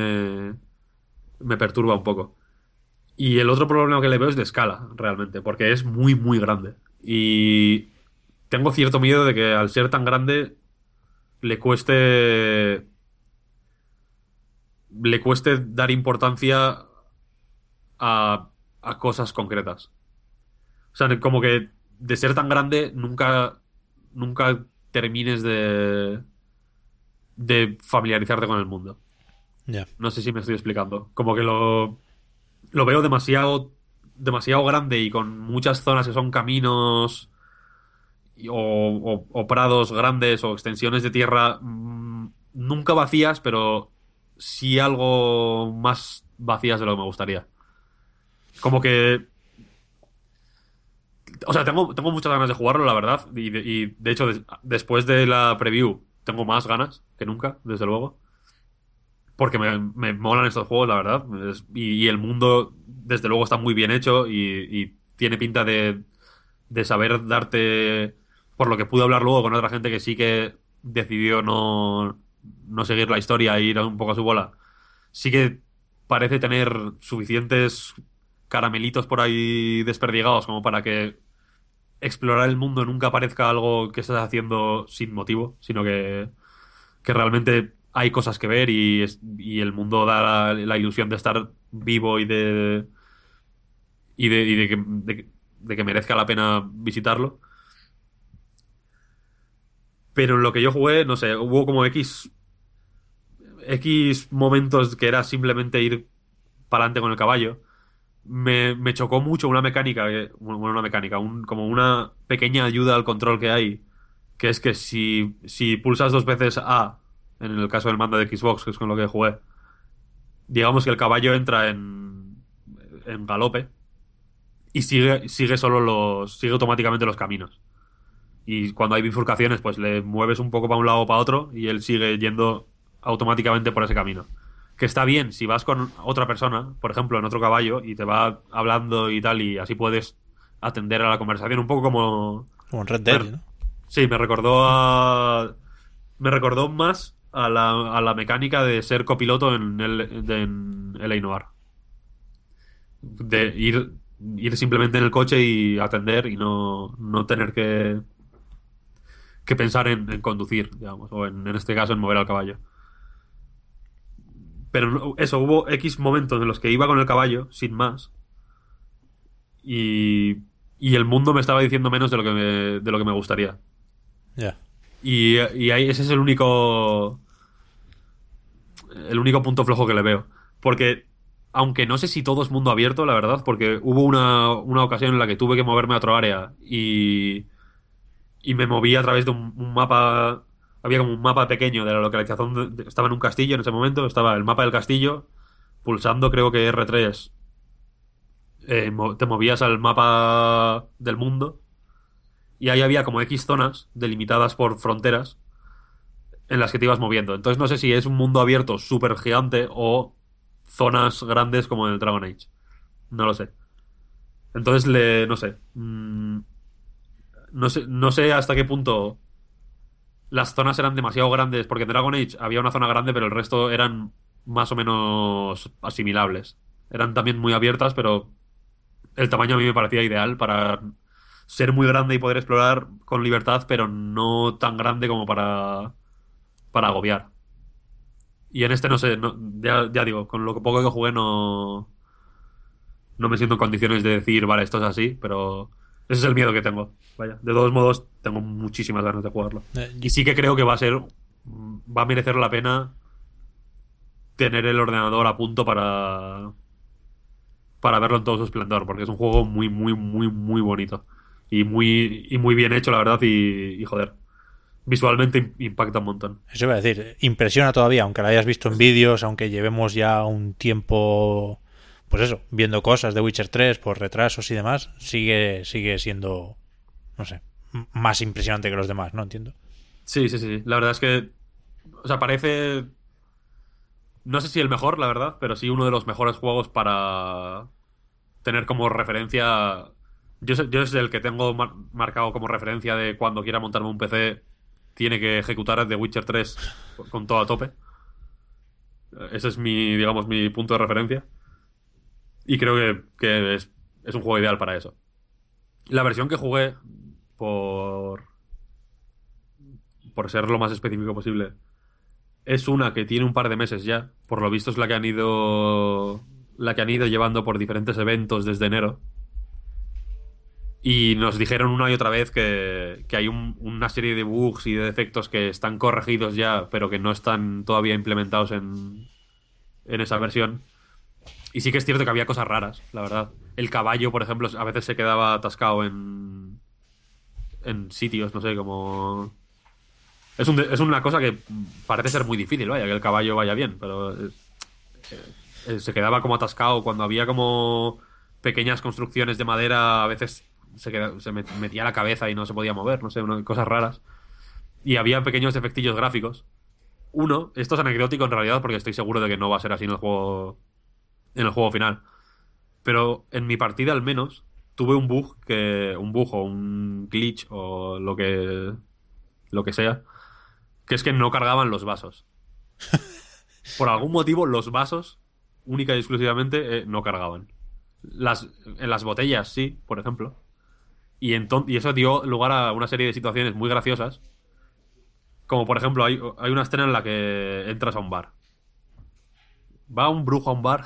me perturba un poco. Y el otro problema que le veo es de escala, realmente, porque es muy, muy grande. Y tengo cierto miedo de que al ser tan grande le cueste dar importancia a cosas concretas. O sea, como que de ser tan grande nunca termines de familiarizarte con el mundo. Ya. No sé si me estoy explicando. Como que lo veo demasiado grande y con muchas zonas que son caminos o prados grandes o extensiones de tierra nunca vacías, pero sí algo más vacías de lo que me gustaría. Como que... O sea, tengo muchas ganas de jugarlo, la verdad. Y de hecho, después de la preview, tengo más ganas que nunca, desde luego. Porque me molan estos juegos, la verdad. Y el mundo, desde luego, está muy bien hecho y tiene pinta de saber darte... Por lo que pude hablar luego con otra gente que sí que decidió no seguir la historia e ir un poco a su bola. Sí que parece tener suficientes caramelitos por ahí desperdigados como para que explorar el mundo nunca parezca algo que estás haciendo sin motivo, sino que realmente hay cosas que ver y el mundo da la ilusión de estar vivo y de que merezca la pena visitarlo. Pero en lo que yo jugué, no sé, hubo como X momentos que era simplemente ir para adelante con el caballo. Me chocó mucho una mecánica, bueno, una mecánica, como una pequeña ayuda al control que hay que es que si pulsas 2 veces A, en el caso del mando de Xbox, que es con lo que jugué, digamos que el caballo entra en galope y sigue automáticamente los caminos. Y cuando hay bifurcaciones, pues le mueves un poco para un lado o para otro y él sigue yendo automáticamente por ese camino. Que está bien si vas con otra persona, por ejemplo, en otro caballo, y te va hablando y tal, y así puedes atender a la conversación, un poco como... Como en Red Dead, ¿no? Sí, me recordó más a la mecánica de ser copiloto en L.A. Noire. De ir simplemente en el coche y atender y no tener que pensar en conducir, digamos, o en este caso en mover al caballo. Pero eso, hubo X momentos en los que iba con el caballo, sin más, y el mundo me estaba diciendo menos de lo que me gustaría. Ya. Y ahí ese es el único punto flojo que le veo. Porque, aunque no sé si todo es mundo abierto, la verdad, porque hubo una ocasión en la que tuve que moverme a otro área y me moví a través de un mapa. Había como un mapa pequeño de la localización. Estaba en un castillo en ese momento, estaba el mapa del castillo, pulsando creo que R3. Te movías al mapa del mundo y ahí había como X zonas delimitadas por fronteras en las que te ibas moviendo. Entonces no sé si es un mundo abierto súper gigante o zonas grandes como en el Dragon Age. No lo sé. Entonces no sé. No sé hasta qué punto las zonas eran demasiado grandes, porque en Dragon Age había una zona grande, pero el resto eran más o menos asimilables. Eran también muy abiertas, pero el tamaño a mí me parecía ideal para ser muy grande y poder explorar con libertad, pero no tan grande como para agobiar. Y en este no sé, ya digo, con lo poco que jugué no me siento en condiciones de decir, vale, esto es así, pero ese es el miedo que tengo. Vaya, de todos modos, tengo muchísimas ganas de jugarlo. Y sí que creo que va a merecer la pena tener el ordenador a punto para verlo en todo su esplendor, porque es un juego muy, muy, muy, muy bonito. Y muy bien hecho, la verdad, y joder. Visualmente impacta un montón. Eso iba a decir, impresiona todavía, aunque la hayas visto en vídeos, aunque llevemos ya un tiempo, pues eso, viendo cosas de Witcher 3 por retrasos y demás, sigue siendo, no sé, más impresionante que los demás, ¿no? Entiendo. Sí. La verdad es que, o sea, parece, no sé si el mejor, la verdad, pero sí uno de los mejores juegos para tener como referencia. Yo es el que tengo marcado como referencia de cuando quiera montarme un PC. Tiene que ejecutar The Witcher 3 con todo a tope. Ese es digamos, mi punto de referencia. Y creo que es un juego ideal para eso. La versión que jugué, por ser lo más específico posible, es una que tiene un par de meses ya. Por lo visto es la que han ido llevando por diferentes eventos desde enero. Y nos dijeron una y otra vez que hay una serie de bugs y de defectos que están corregidos ya, pero que no están todavía implementados en esa versión. Y sí que es cierto que había cosas raras, la verdad. El caballo, por ejemplo, a veces se quedaba atascado en sitios, no sé, como... Es una cosa que parece ser muy difícil, vaya, que el caballo vaya bien, pero se quedaba como atascado cuando había como pequeñas construcciones de madera, a veces se metía la cabeza y no se podía mover, no sé, cosas raras. Y había pequeños defectillos gráficos. Esto es anecdótico en realidad porque estoy seguro de que no va a ser así en el juego final. Pero en mi partida al menos tuve un bug o un glitch o lo que sea, que es que no cargaban los vasos. Por algún motivo los vasos única y exclusivamente no cargaban. En las botellas sí, por ejemplo. Y eso dio lugar a una serie de situaciones muy graciosas. Como por ejemplo, hay una escena en la que entras a un bar. Va un brujo a un bar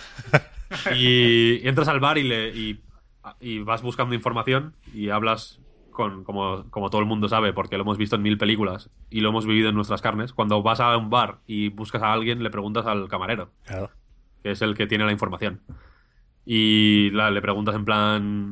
y entras al bar y vas buscando información y hablas como todo el mundo sabe, porque lo hemos visto en 1000 películas y lo hemos vivido en nuestras carnes. Cuando vas a un bar y buscas a alguien, le preguntas al camarero, Claro. que es el que tiene la información. Y le preguntas en plan...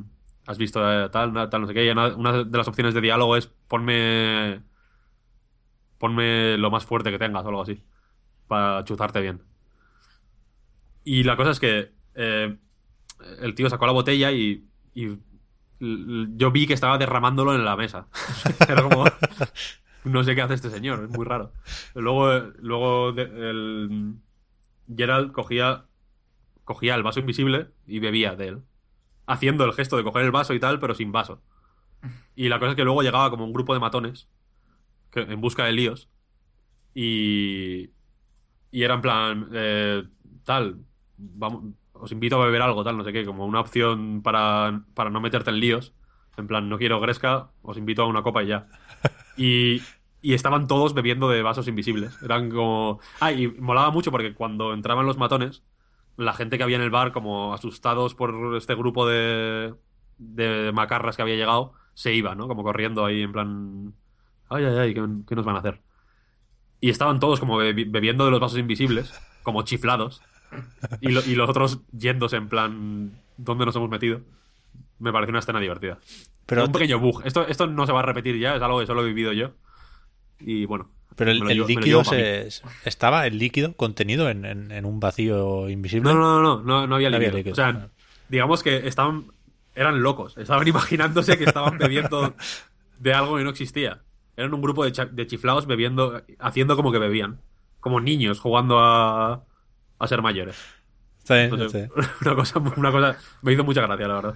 has visto tal, no sé qué, y una de las opciones de diálogo es ponme lo más fuerte que tengas o algo así, para chuzarte bien. Y la cosa es que el tío sacó la botella y yo vi que estaba derramándolo en la mesa. Era como, no sé qué hace este señor, es muy raro. Luego Geralt cogía el vaso invisible y bebía de él, haciendo el gesto de coger el vaso y tal, pero sin vaso. Y la cosa es que luego llegaba como un grupo de matones en busca de líos y era en plan tal, vamos, os invito a beber algo, tal, no sé qué, como una opción para no meterte en líos. En plan, no quiero gresca, os invito a una copa y ya. Y estaban todos bebiendo de vasos invisibles. Eran como... y molaba mucho porque cuando entraban los matones, la gente que había en el bar, como asustados por este grupo de macarras que había llegado, se iba, ¿no? Como corriendo ahí en plan... Ay, ¿qué nos van a hacer? Y estaban todos como bebiendo de los vasos invisibles, como chiflados. Y los otros yéndose en plan, ¿dónde nos hemos metido? Me parece una escena divertida. Pero un pequeño bug. Esto no se va a repetir ya, es algo que solo he vivido yo. Y bueno. Pero el me lo líquido llevo estaba el líquido contenido en un vacío invisible. No había líquido. líquido. O sea, digamos que eran locos. Estaban imaginándose que estaban bebiendo de algo que no existía. Eran un grupo de chiflados bebiendo, haciendo como que bebían. Como niños jugando a ser mayores. Está bien, Entonces, una cosa me hizo mucha gracia, la verdad.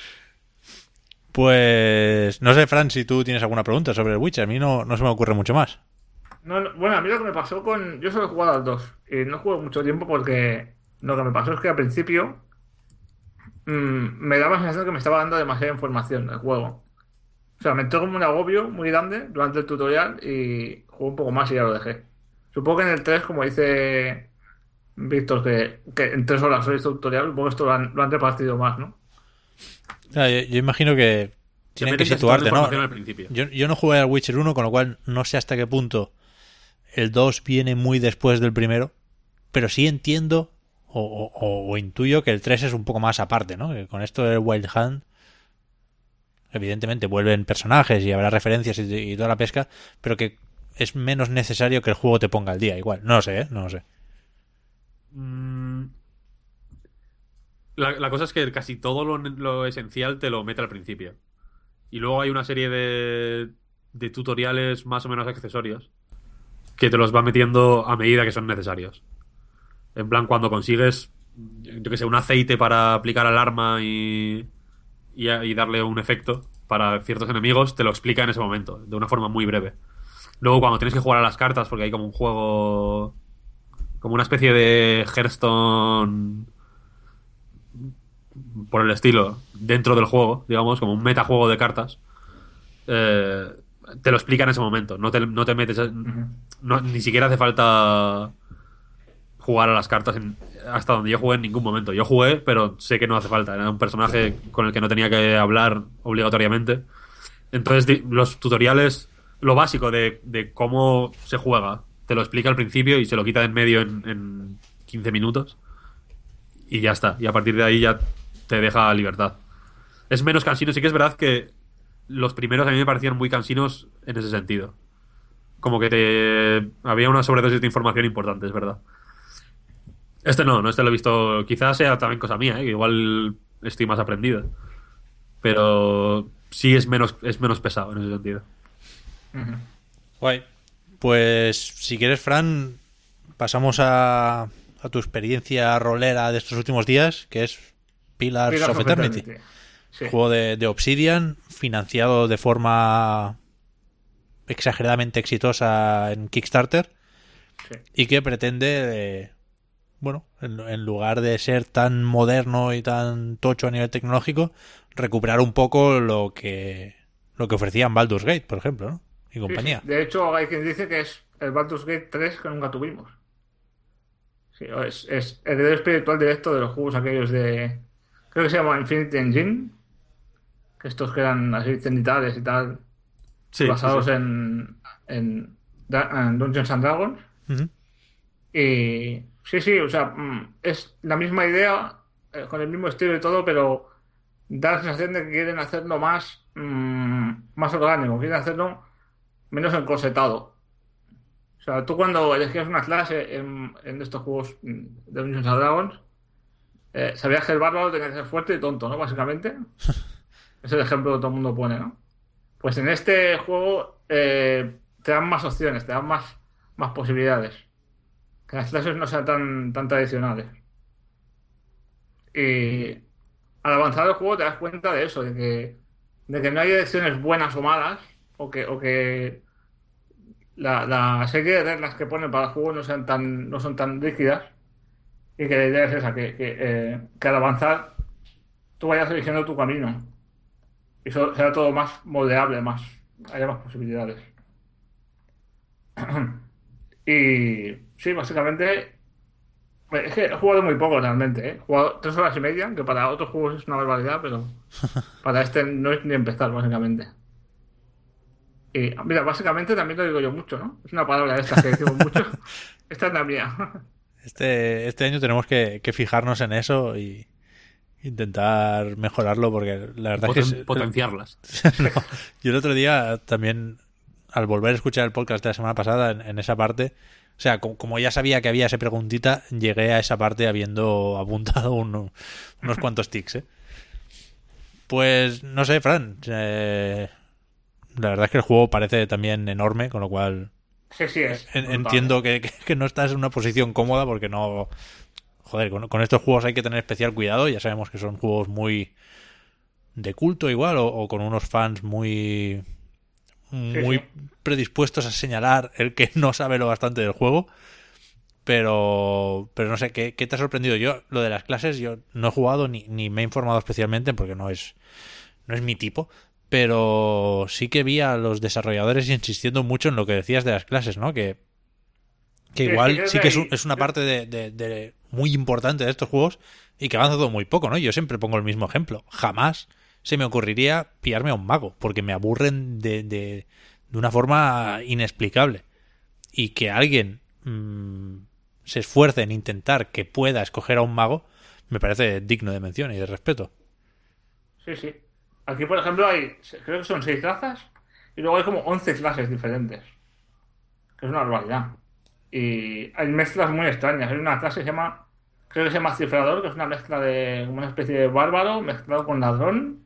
Pues no sé, Fran, si tú tienes alguna pregunta sobre el Witcher. A mí no se me ocurre mucho más. Bueno, a mí lo que me pasó con... Yo solo he jugado a los dos. Y no juego mucho tiempo porque lo que me pasó es que al principio me daba la sensación que me estaba dando demasiada información el juego. O sea, me entró como un agobio muy grande durante el tutorial y jugué un poco más y ya lo dejé. Supongo que en el 3, como dice Víctor, que en 3 horas solo hizo tutorial, supongo que esto lo han repartido más, ¿no? Yo imagino que tienen que meten casi situarte, toda la ¿no? información al principio. Yo no jugué al Witcher 1, con lo cual no sé hasta qué punto el 2 viene muy después del primero, pero sí entiendo o intuyo que el 3 es un poco más aparte, ¿no? Que con esto del Wild Hunt, evidentemente vuelven personajes y habrá referencias y toda la pesca, pero que es menos necesario que el juego te ponga al día, igual. No lo sé, no lo sé. La cosa es que casi todo lo esencial te lo mete al principio. Y luego hay una serie de tutoriales más o menos accesorios que te los va metiendo a medida que son necesarios. En plan, cuando consigues, yo que sé, un aceite para aplicar al arma y darle un efecto para ciertos enemigos, te lo explica en ese momento, de una forma muy breve. Luego, cuando tienes que jugar a las cartas, porque hay como un juego, como una especie de Hearthstone por el estilo, dentro del juego, digamos, como un metajuego de cartas, te lo explica en ese momento. No te metes... ni siquiera hace falta jugar a las cartas hasta donde yo jugué en ningún momento. Yo jugué, pero sé que no hace falta. Era un personaje con el que no tenía que hablar obligatoriamente. Entonces, los tutoriales, lo básico de cómo se juega, te lo explica al principio y se lo quita de en medio en 15 minutos. Y ya está. Y a partir de ahí ya te deja libertad. Es menos cansino. Sí que es verdad que los primeros a mí me parecían muy cansinos en ese sentido. Como que había una sobredosis de información importante, es verdad. Este no lo he visto. Quizás sea también cosa mía, que igual estoy más aprendido. Pero sí es menos pesado en ese sentido. Guay. Pues si quieres, Fran, pasamos a tu experiencia rolera de estos últimos días, que es Pillars of Eternity. Sí. Juego de Obsidian, financiado de forma exageradamente exitosa en Kickstarter, Sí. y que pretende, bueno, en lugar de ser tan moderno y tan tocho a nivel tecnológico, recuperar un poco lo que ofrecían Baldur's Gate, por ejemplo, ¿no? Y compañía. Sí. De hecho, hay quien dice que es el Baldur's Gate 3 que nunca tuvimos. Sí, es heredero espiritual directo de los juegos aquellos de... Creo que se llama Infinity Engine. Que estos que eran así cenitales y tal. Sí, basados sí. en Dungeons and Dragons. Uh-huh. Y sí, o sea, es la misma idea, con el mismo estilo y todo, pero da la sensación de que quieren hacerlo más orgánico, quieren hacerlo menos encorsetado. O sea, tú cuando elegías una clase en estos juegos de Dungeons and Dragons, sabías que el bárbaro tenía que ser fuerte y tonto, ¿no? Básicamente. Es el ejemplo que todo el mundo pone, ¿no? Pues en este juego te dan más opciones, te dan más posibilidades. Que las clases no sean tan tradicionales. Y al avanzar el juego te das cuenta de eso, de que no hay elecciones buenas o malas, o que la serie de reglas que ponen para el juego no son tan rígidas, y que la idea es esa, que al avanzar tú vayas eligiendo tu camino. Y sea todo más moldeable, haya más posibilidades. Y sí, básicamente es que he jugado muy poco realmente, ¿eh? He jugado 3 horas y media, que para otros juegos es una barbaridad, pero para este no es ni empezar, básicamente. Y mira, básicamente también lo digo yo mucho, ¿no? Es una palabra esta que decimos mucho. Esta es la mía. Este año tenemos que fijarnos en eso y intentar mejorarlo, porque la verdad es que potenciarlas. No, yo el otro día también, al volver a escuchar el podcast de la semana pasada, en esa parte, o sea, como ya sabía que había esa preguntita, llegué a esa parte habiendo apuntado unos cuantos tics, ¿eh? Pues no sé, Fran, la verdad es que el juego parece también enorme, con lo cual Sí, es entiendo que no estás en una posición cómoda, porque no... Joder, con estos juegos hay que tener especial cuidado. Ya sabemos que son juegos muy de culto igual, o con unos fans muy Sí. predispuestos a señalar el que no sabe lo bastante del juego. Pero no sé, ¿qué te ha sorprendido? Yo, lo de las clases, yo no he jugado ni me he informado especialmente, porque no es mi tipo. Pero sí que vi a los desarrolladores insistiendo mucho en lo que decías de las clases, ¿no? Que igual sí que es una parte de muy importante de estos juegos, y que ha avanzado muy poco, ¿no? Yo siempre pongo el mismo ejemplo. Jamás se me ocurriría pillarme a un mago, porque me aburren de una forma inexplicable. Y que alguien se esfuerce en intentar que pueda escoger a un mago, me parece digno de mención y de respeto. Sí. Aquí, por ejemplo, creo que son 6 razas, y luego hay como 11 clases diferentes. Que es una barbaridad. Y hay mezclas muy extrañas. Hay una clase creo que se llama Cifrador, que es una mezcla de una especie de bárbaro mezclado con ladrón.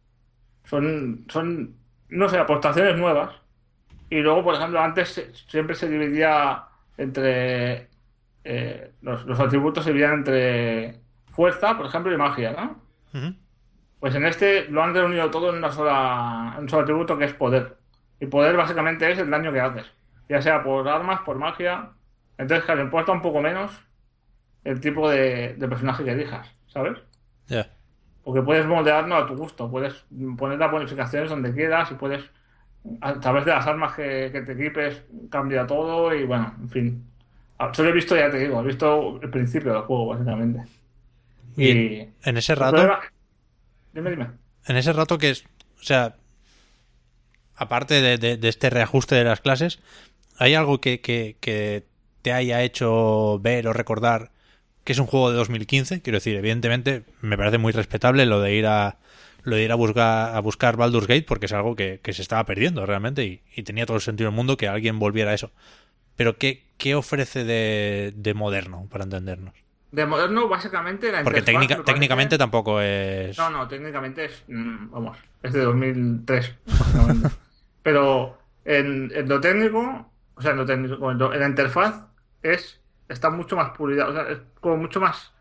Son, no sé, aportaciones nuevas. Y luego, por ejemplo, antes siempre se dividía entre... los atributos se dividían entre fuerza, por ejemplo, y magia, ¿no? Uh-huh. Pues en este lo han reunido todo en un solo atributo, que es poder. Y poder básicamente es el daño que haces. Ya sea por armas, por magia. Entonces, claro, importa un poco menos el tipo de personaje que elijas, ¿sabes? Ya. Porque puedes moldearlo a tu gusto. Puedes poner las bonificaciones donde quieras, y puedes, a través de las armas que te equipes, cambia todo. Y bueno, en fin. Solo he visto, ya te digo, he visto el principio del juego, básicamente. Y en ese rato... Dime. En ese rato que es... O sea, aparte de este reajuste de las clases, ¿hay algo que te haya hecho ver o recordar que es un juego de 2015? Quiero decir, evidentemente me parece muy respetable lo de ir a buscar Baldur's Gate, porque es algo que se estaba perdiendo realmente, y tenía todo el sentido del mundo que alguien volviera a eso. Pero ¿qué ofrece de moderno, para entendernos? De moderno, básicamente, la Porque interfaz... técnicamente tampoco es... No, técnicamente es de 2003, básicamente. Pero en lo técnico, o sea, en la interfaz está mucho más pulida, o sea, es como mucho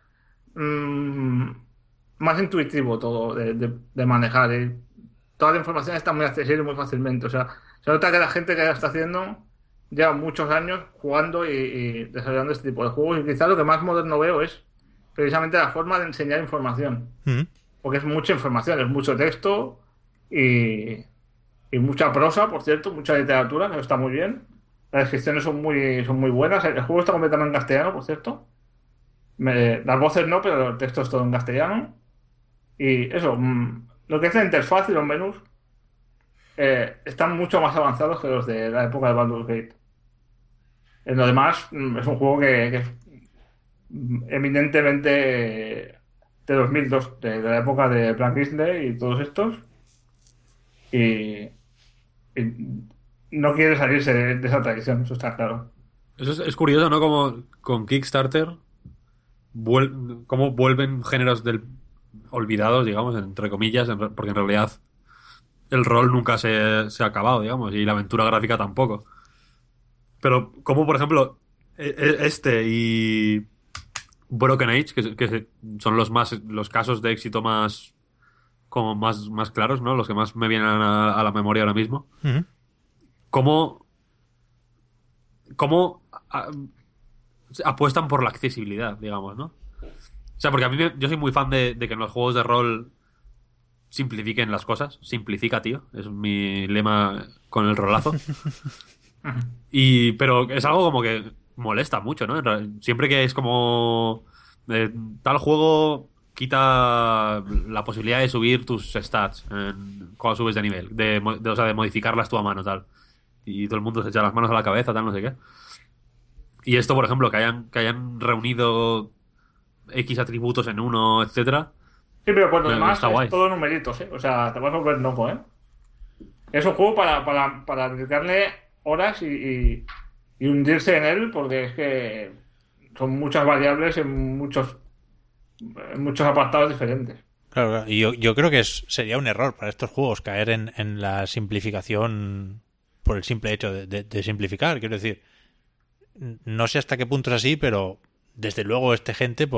más intuitivo todo de manejar. Y toda la información está muy accesible muy fácilmente. O sea, se nota que la gente que la está haciendo lleva muchos años jugando y desarrollando este tipo de juegos. Y quizás lo que más moderno veo es precisamente la forma de enseñar información. Uh-huh. Porque es mucha información, es mucho texto y mucha prosa, por cierto, mucha literatura, que está muy bien. Las descripciones son muy buenas. El juego está completamente en castellano, por cierto. Las voces no, pero el texto es todo en castellano. Y eso, lo que es la interfaz y los menús están mucho más avanzados que los de la época de Baldur's Gate. En lo demás, es un juego que es eminentemente de 2002, de la época de Black Disney y todos estos. Y no quiere salirse de esa tradición, eso está claro. Eso es curioso, ¿no? Como con Kickstarter, cómo vuelven géneros olvidados, digamos, entre comillas, porque en realidad el rol nunca se ha acabado, digamos, y la aventura gráfica tampoco. Pero como, por ejemplo, este y Broken Age, que son los casos de éxito más claros, ¿no? Los que más me vienen a la memoria ahora mismo. Ujú. ¿Cómo apuestan por la accesibilidad, digamos, ¿no? O sea, porque a mí yo soy muy fan de que en los juegos de rol simplifiquen las cosas. Simplifica, tío. Es mi lema con el rolazo. Pero es algo como que molesta mucho, ¿no? Siempre que es como tal juego quita la posibilidad de subir tus stats cuando subes de nivel, o sea, de modificarlas tú a mano, tal. Y todo el mundo se echa las manos a la cabeza, tal, no sé qué. Y esto, por ejemplo, que hayan reunido X atributos en uno, etcétera. Sí, pero por lo demás Está es guay. todo numeritos, ¿eh? O sea, te vas a volver loco, ¿eh? Es un juego para dedicarle horas y hundirse en él, porque es que son muchas variables en muchos apartados diferentes. Claro, claro. Y yo creo que sería un error para estos juegos caer en la simplificación por el simple hecho de simplificar. Quiero decir, no sé hasta qué punto es así, pero desde luego este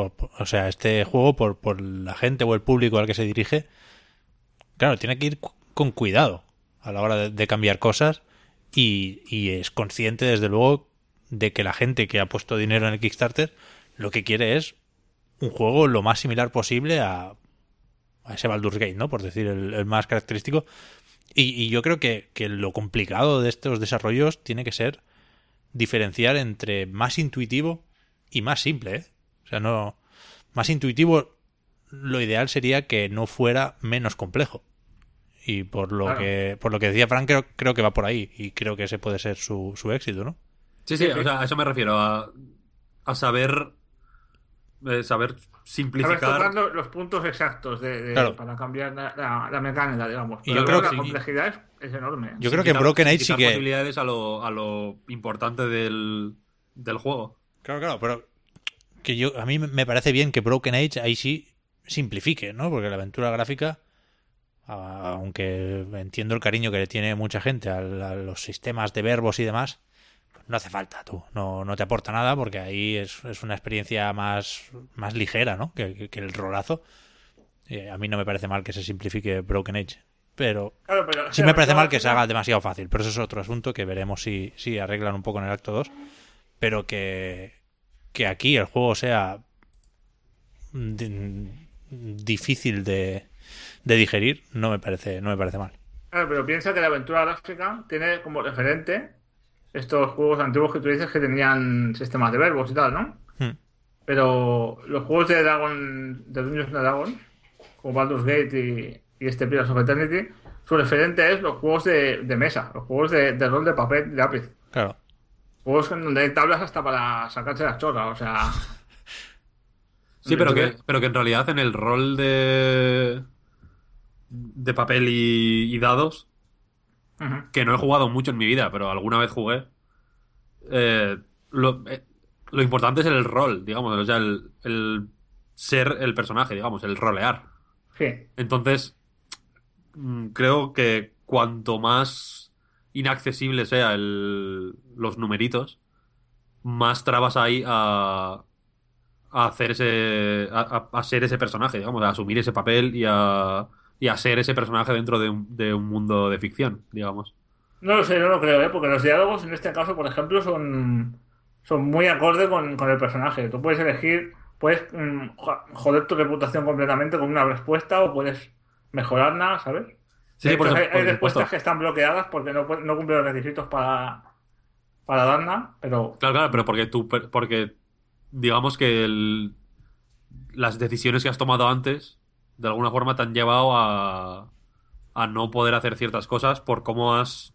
juego por la gente o el público al que se dirige, claro, tiene que ir con cuidado a la hora de cambiar cosas y es consciente desde luego de que la gente que ha puesto dinero en el Kickstarter lo que quiere es un juego lo más similar posible a ese Baldur's Gate, ¿no? Por decir el más característico. Y yo creo que lo complicado de estos desarrollos tiene que ser diferenciar entre más intuitivo y más simple, ¿eh? O sea, no... Más intuitivo, lo ideal sería que no fuera menos complejo. Y por lo Claro. que decía Frank, creo que va por ahí. Y creo que ese puede ser su éxito, ¿no? Sí, o sea, a eso me refiero, a saber Sabes simplificar. tocar los puntos exactos Claro. para cambiar la mecánica, digamos. Y Pero yo creo la que- complejidad es enorme. Yo sin creo que en quitar- Broken sin Age sí quitar que... posibilidades a lo importante del juego. Claro, pero que a mí me parece bien que Broken Age ahí sí simplifique, ¿no? Porque la aventura gráfica, aunque entiendo el cariño que le tiene mucha gente a los sistemas de verbos y demás, no hace falta, no te aporta nada porque ahí es una experiencia más ligera, ¿no? Que el rolazo. A mí no me parece mal que se simplifique Broken Age, pero Claro, pero sí me parece mal que se haga demasiado fácil, pero eso es otro asunto que veremos si arreglan un poco en el acto 2, pero que aquí el juego sea difícil de digerir no me parece mal. Claro, pero piensa que la aventura gráfica tiene como referente estos juegos antiguos que tú dices que tenían sistemas de verbos y tal, ¿no? Pero los juegos de Dungeons & Dragons, como Baldur's Gate y este Pillars of Eternity, su referente es los juegos de mesa, los juegos de rol de papel y lápiz. Claro. Juegos en donde hay tablas hasta para sacarse las chorras, o sea... Sí, pero que en realidad en el rol de papel y dados, Ujú. que no he jugado mucho en mi vida, pero alguna vez jugué, lo importante es el rol, digamos, o sea, el ser el personaje, digamos, el rolear. Sí. Entonces, creo que cuanto más inaccesible sea los numeritos, más trabas hay a hacer a ser ese personaje, digamos, a asumir ese papel y a ser ese personaje dentro de un mundo de ficción, digamos. No lo sé, no lo creo, ¿eh? Porque los diálogos en este caso, por ejemplo, son muy acorde con el personaje. Tú puedes elegir, puedes joder tu reputación completamente con una respuesta o puedes mejorarla, ¿sabes? Sí, De por hecho, supuesto. hay respuestas que están bloqueadas porque no cumplen los requisitos para darla, pero Claro, pero porque digamos que las decisiones que has tomado antes, de alguna forma te han llevado a no poder hacer ciertas cosas por cómo has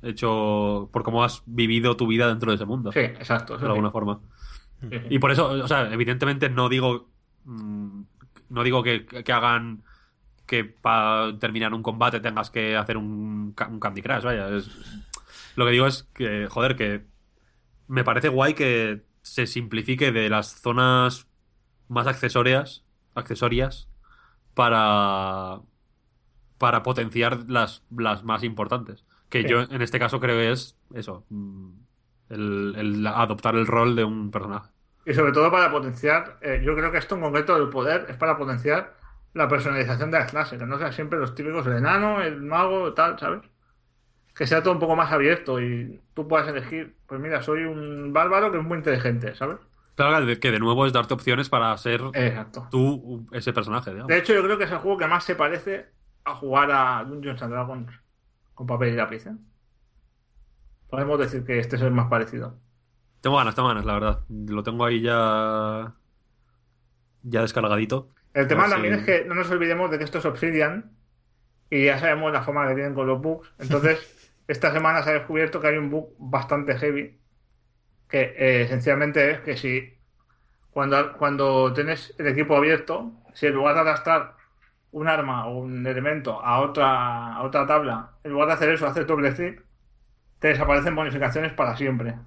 vivido tu vida dentro de ese mundo, sí, exacto. de Eso alguna sí. forma. Sí, sí. Y por eso, o sea, evidentemente no digo no digo que hagan que para terminar un combate tengas que hacer un Candy Crush, vaya. Lo que digo es que, joder, que me parece guay que se simplifique de las zonas más accesorias para potenciar las más importantes. Que Sí. yo en este caso creo que es eso, el adoptar el rol de un personaje. Y sobre todo para potenciar, yo creo que esto en concreto del poder es para potenciar la personalización de las clases, que no sean siempre los típicos, el enano, el mago, tal, ¿sabes? Que sea todo un poco más abierto y tú puedas elegir, pues mira, soy un bárbaro que es muy inteligente, ¿sabes? Claro que de nuevo es darte opciones para ser Exacto. tú ese personaje, digamos. De hecho, yo creo que es el juego que más se parece a jugar a Dungeons and Dragons con papel y lápiz, ¿eh? Podemos decir que este es el más parecido. Tengo ganas, la verdad. Lo tengo ahí ya descargadito. El tema A ver también si- es que no nos olvidemos de que esto es Obsidian y ya sabemos la forma que tienen con los bugs. Entonces, esta semana se ha descubierto que hay un bug bastante heavy que esencialmente es que si cuando tienes el equipo abierto, si en lugar de arrastrar un arma o un elemento a otra tabla, en lugar de hacer eso, haces doble clic, te desaparecen bonificaciones para siempre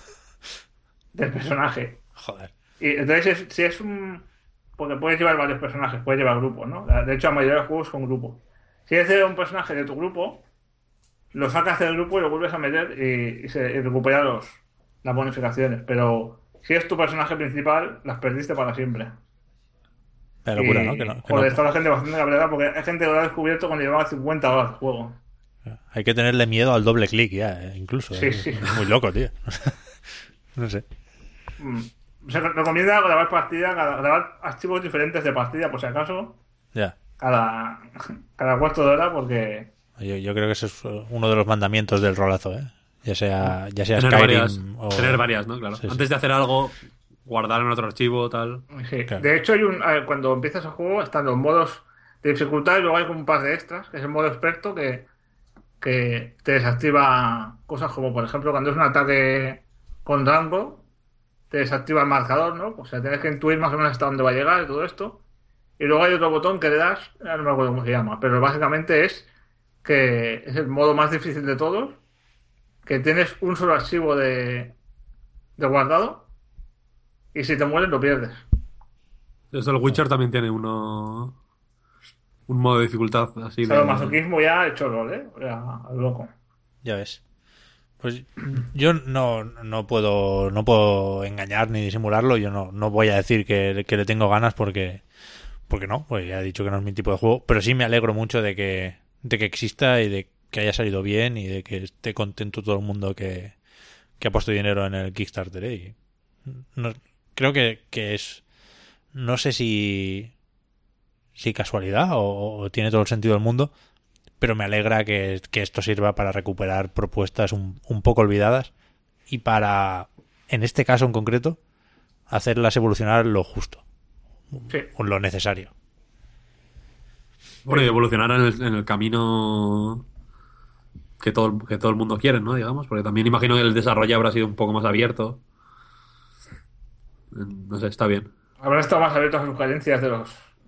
del personaje. Joder. Y entonces, si es un. Porque puedes llevar varios personajes, puedes llevar grupos, ¿no? De hecho, la mayoría de juegos son grupos. Si eres de un personaje de tu grupo, lo sacas del grupo y lo vuelves a meter y recupera las bonificaciones. Pero si es tu personaje principal, las perdiste para siempre. Pero locura, Y, ¿no? Que no- joder, está la gente bastante cabreada porque hay gente que lo ha descubierto cuando llevaba 50 horas de juego. Hay que tenerle miedo al doble clic ya, incluso. Sí, es, sí. es muy loco, tío. No sé. Se recomienda grabar grabar archivos diferentes de partida, por si acaso, Ya. cada cuarto de hora, porque. Yo creo que ese es uno de los mandamientos del rolazo, ¿eh? Ya sea Tener Skyrim o... tener varias, ¿no? Claro. Sí, sí. Antes de hacer algo, guardar en otro archivo, tal. Sí. Claro. De hecho, cuando empiezas el juego están los modos de dificultad y luego hay como un par de extras, que es el modo experto que te desactiva cosas como, por ejemplo, cuando es un ataque con rango, te desactiva el marcador, ¿no? O sea, tienes que intuir más o menos hasta dónde va a llegar y todo esto. Y luego hay otro botón que le das, no me acuerdo cómo se llama, pero básicamente es que es el modo más difícil de todos, que tienes un solo archivo de guardado y si te mueres lo pierdes. Eso, el Witcher también tiene un modo de dificultad así O sea, el masoquismo ya hecho rol, ¿eh? O sea, al loco. Ya ves. Pues yo no puedo engañar ni disimularlo. Yo no voy a decir que le tengo ganas porque no, pues ya he dicho que no es mi tipo de juego. Pero sí me alegro mucho de que exista y de que haya salido bien y de que esté contento todo el mundo que ha puesto dinero en el Kickstarter, ¿eh? Y creo que es, no sé si casualidad o tiene todo el sentido del mundo, pero me alegra que esto sirva para recuperar propuestas un poco olvidadas y para, en este caso en concreto, hacerlas evolucionar lo justo, Sí. o lo necesario. Bueno, y evolucionar en el camino que todo el mundo quiere, ¿no? Digamos, porque también imagino que el desarrollo habrá sido un poco más abierto. No sé, está bien. Habrán estado más abiertos a sugerencias de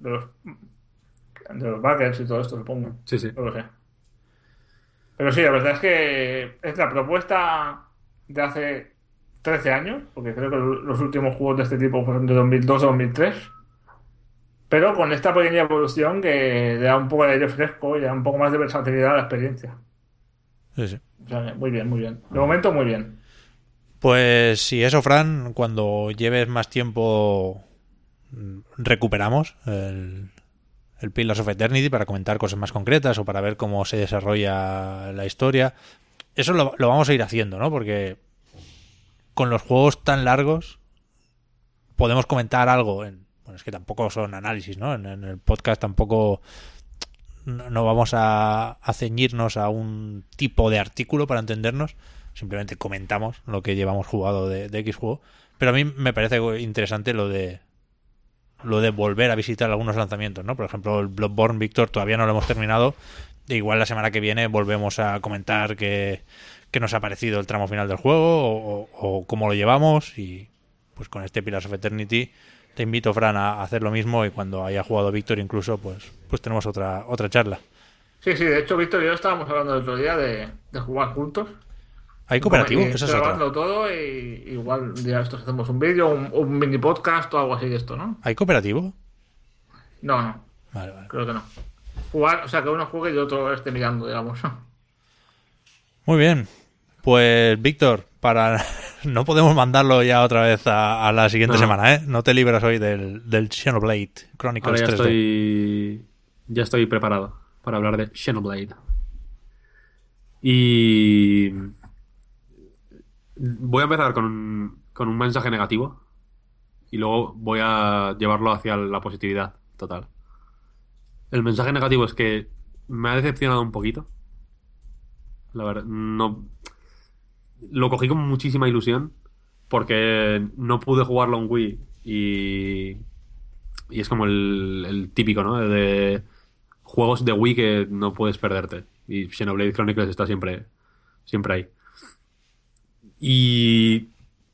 los backers y todo esto, supongo. Sí, sí. No lo sé. Pero sí, la verdad es que es la propuesta de hace 13 años, porque creo que los últimos juegos de este tipo fueron de 2002 a 2003. Pero con esta pequeña evolución que le da un poco de aire fresco y le da un poco más de versatilidad a la experiencia. Sí, sí. O sea, muy bien, muy bien. De momento, muy bien. Pues si eso, Fran, cuando lleves más tiempo recuperamos el Pillars of Eternity para comentar cosas más concretas o para ver cómo se desarrolla la historia. Eso lo vamos a ir haciendo, ¿no? Porque con los juegos tan largos podemos comentar algo. Bueno, es que tampoco son análisis, ¿no? En el podcast tampoco no vamos a ceñirnos a un tipo de artículo para entendernos. Simplemente comentamos lo que llevamos jugado de X juego. Pero a mí me parece interesante lo de volver a visitar algunos lanzamientos, ¿no? Por ejemplo, el Bloodborne, Víctor, todavía no lo hemos terminado. E igual la semana que viene volvemos a comentar qué nos ha parecido el tramo final del juego o cómo lo llevamos. Y pues con este Pillars of Eternity te invito, Fran, a hacer lo mismo y cuando haya jugado Víctor incluso, pues tenemos otra charla. Sí, de hecho, Víctor y yo estábamos hablando el otro día de jugar juntos. ¿Hay cooperativo? Y Eso es grabando otra. todo y igual ya esto hacemos un vídeo, un mini podcast o algo así de esto, ¿no? ¿Hay cooperativo? No, Vale. creo que no. Jugar, o sea, que uno juegue y el otro esté mirando, digamos. Muy bien. Pues, Víctor, no podemos mandarlo ya otra vez a la siguiente No. semana, ¿eh? No te libras hoy del Xenoblade Chronicles Ahora 3D. ya estoy preparado para hablar de Xenoblade. Y voy a empezar con un mensaje negativo y luego voy a llevarlo hacia la positividad total. El mensaje negativo es que me ha decepcionado un poquito. La verdad, no. Lo cogí con muchísima ilusión porque no pude jugarlo en Wii y es como el típico, ¿no? De juegos de Wii que no puedes perderte. Y Xenoblade Chronicles está siempre ahí. Y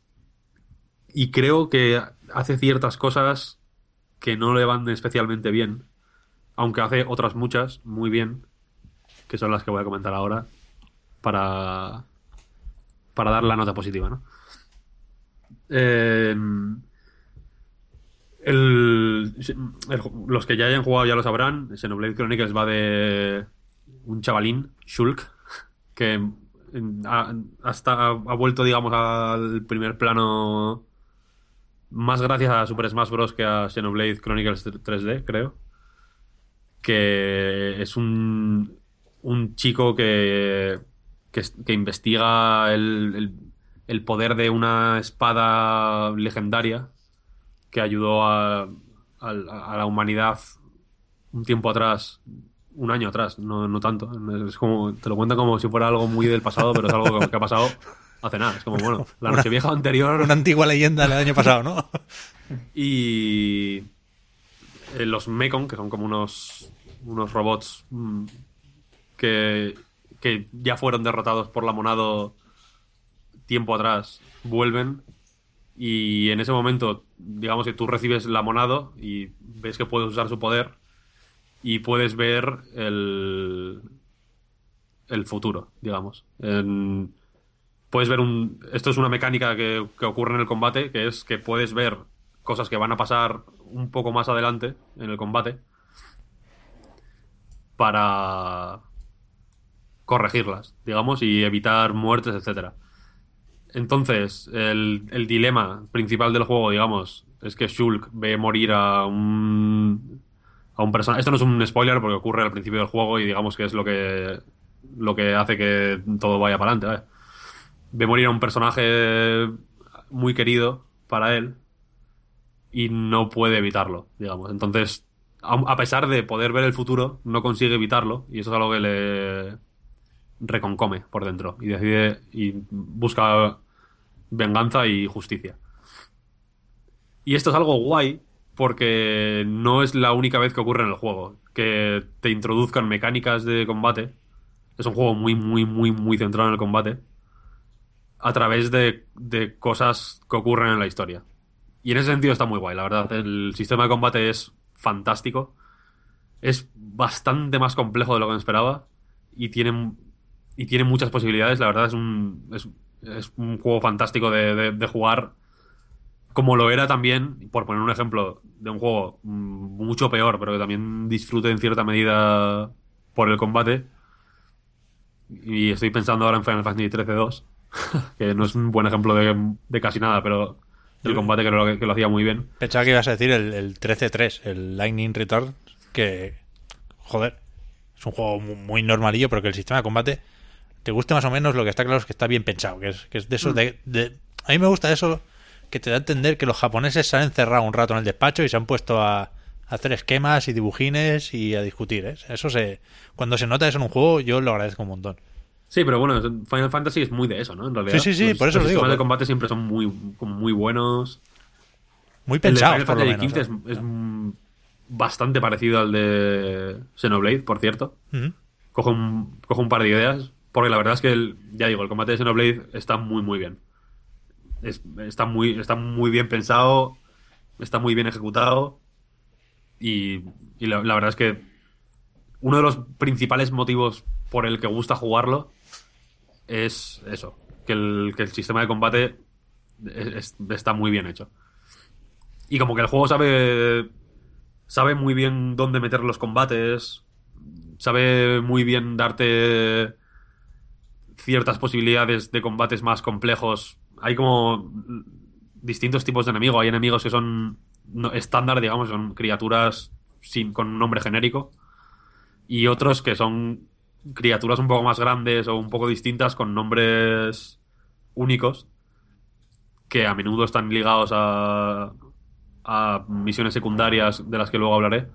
creo que hace ciertas cosas que no le van especialmente bien, aunque hace otras muchas muy bien, que son las que voy a comentar ahora para dar la nota positiva, ¿no? Los que ya hayan jugado ya lo sabrán. Xenoblade Chronicles va de un chavalín, Shulk, que ha vuelto, digamos, al primer plano más gracias a Super Smash Bros. Que a Xenoblade Chronicles 3D, creo. Que es un chico que investiga el poder de una espada legendaria que ayudó a la humanidad un tiempo atrás, un año atrás, no tanto. Es como, te lo cuentan como si fuera algo muy del pasado, pero es algo que ha pasado hace nada. Es como, bueno, la Nochevieja anterior. Una antigua leyenda del año pasado, ¿no? Y los Mekon, que son como unos robots que ya fueron derrotados por la Monado tiempo atrás, vuelven. Y en ese momento, digamos que tú recibes la Monado y ves que puedes usar su poder y puedes ver el futuro, digamos. Puedes ver esto es una mecánica que ocurre en el combate, que es que puedes ver cosas que van a pasar un poco más adelante en el combate para corregirlas, digamos, y evitar muertes, etcétera. Entonces, el dilema principal del juego, digamos, es que Shulk ve morir a un personaje. Esto no es un spoiler porque ocurre al principio del juego y digamos que es lo que hace que todo vaya para adelante, ¿vale? Ve morir a un personaje muy querido para él y no puede evitarlo, digamos. Entonces, a pesar de poder ver el futuro, no consigue evitarlo y eso es algo que le reconcome por dentro y decide y busca venganza y justicia. Y esto es algo guay porque no es la única vez que ocurre en el juego que te introduzcan mecánicas de combate. Es un juego muy, muy, muy, muy centrado en el combate a través de cosas que ocurren en la historia. Y en ese sentido está muy guay, la verdad. El sistema de combate es fantástico. Es bastante más complejo de lo que me esperaba y tiene muchas posibilidades. La verdad es un juego fantástico de jugar, como lo era también, por poner un ejemplo de un juego mucho peor, pero que también disfrute en cierta medida por el combate. Y estoy pensando ahora en Final Fantasy XIII-2, que no es un buen ejemplo de casi nada, pero el combate que lo hacía muy bien. Pensaba que ibas a decir el 13-3, el Lightning Return, que, joder, es un juego muy normalillo, pero que el sistema de combate te guste más o menos. Lo que está claro es que está bien pensado, que es de esos a mí me gusta eso, que te da a entender que los japoneses se han encerrado un rato en el despacho y se han puesto a hacer esquemas y dibujines y a discutir, ¿eh? Cuando se nota eso en un juego, yo lo agradezco un montón. Sí, pero bueno, Final Fantasy es muy de eso, ¿no? En realidad. Sí, por eso lo digo. Los sistemas de combate siempre son muy buenos. Muy pensados, El de por lo Final menos. Fantasy XV es bastante parecido al de Xenoblade, por cierto. Uh-huh. Cojo un par de ideas, porque la verdad es que, ya digo, el combate de Xenoblade está muy, muy bien. Está muy bien pensado está muy bien ejecutado y la verdad es que uno de los principales motivos por el que gusta jugarlo es eso, que el sistema de combate está muy bien hecho. Y como que el juego sabe muy bien dónde meter los combates, sabe muy bien darte ciertas posibilidades de combates más complejos. Hay como distintos tipos de enemigos. Hay enemigos que son estándar, digamos, son criaturas con un nombre genérico. Y otros que son criaturas un poco más grandes o un poco distintas con nombres únicos que a menudo están ligados a misiones secundarias de las que luego hablaré.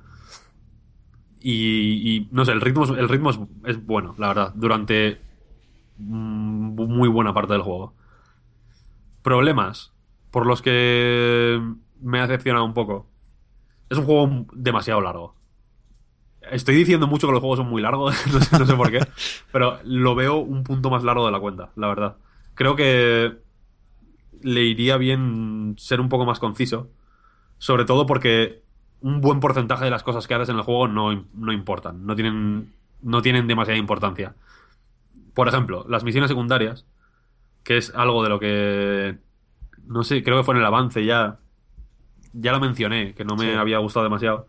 Y no sé, el ritmo es bueno, la verdad, durante muy buena parte del juego. Problemas por los que me ha decepcionado un poco. Es un juego demasiado largo. Estoy diciendo mucho que los juegos son muy largos, no sé por qué, pero lo veo un punto más largo de la cuenta, la verdad. Creo que le iría bien ser un poco más conciso, sobre todo porque un buen porcentaje de las cosas que haces en el juego no importan, no tienen demasiada importancia. Por ejemplo, las misiones secundarias, que es algo de lo que, no sé, creo que fue en el avance ya lo mencioné, que no me había gustado demasiado.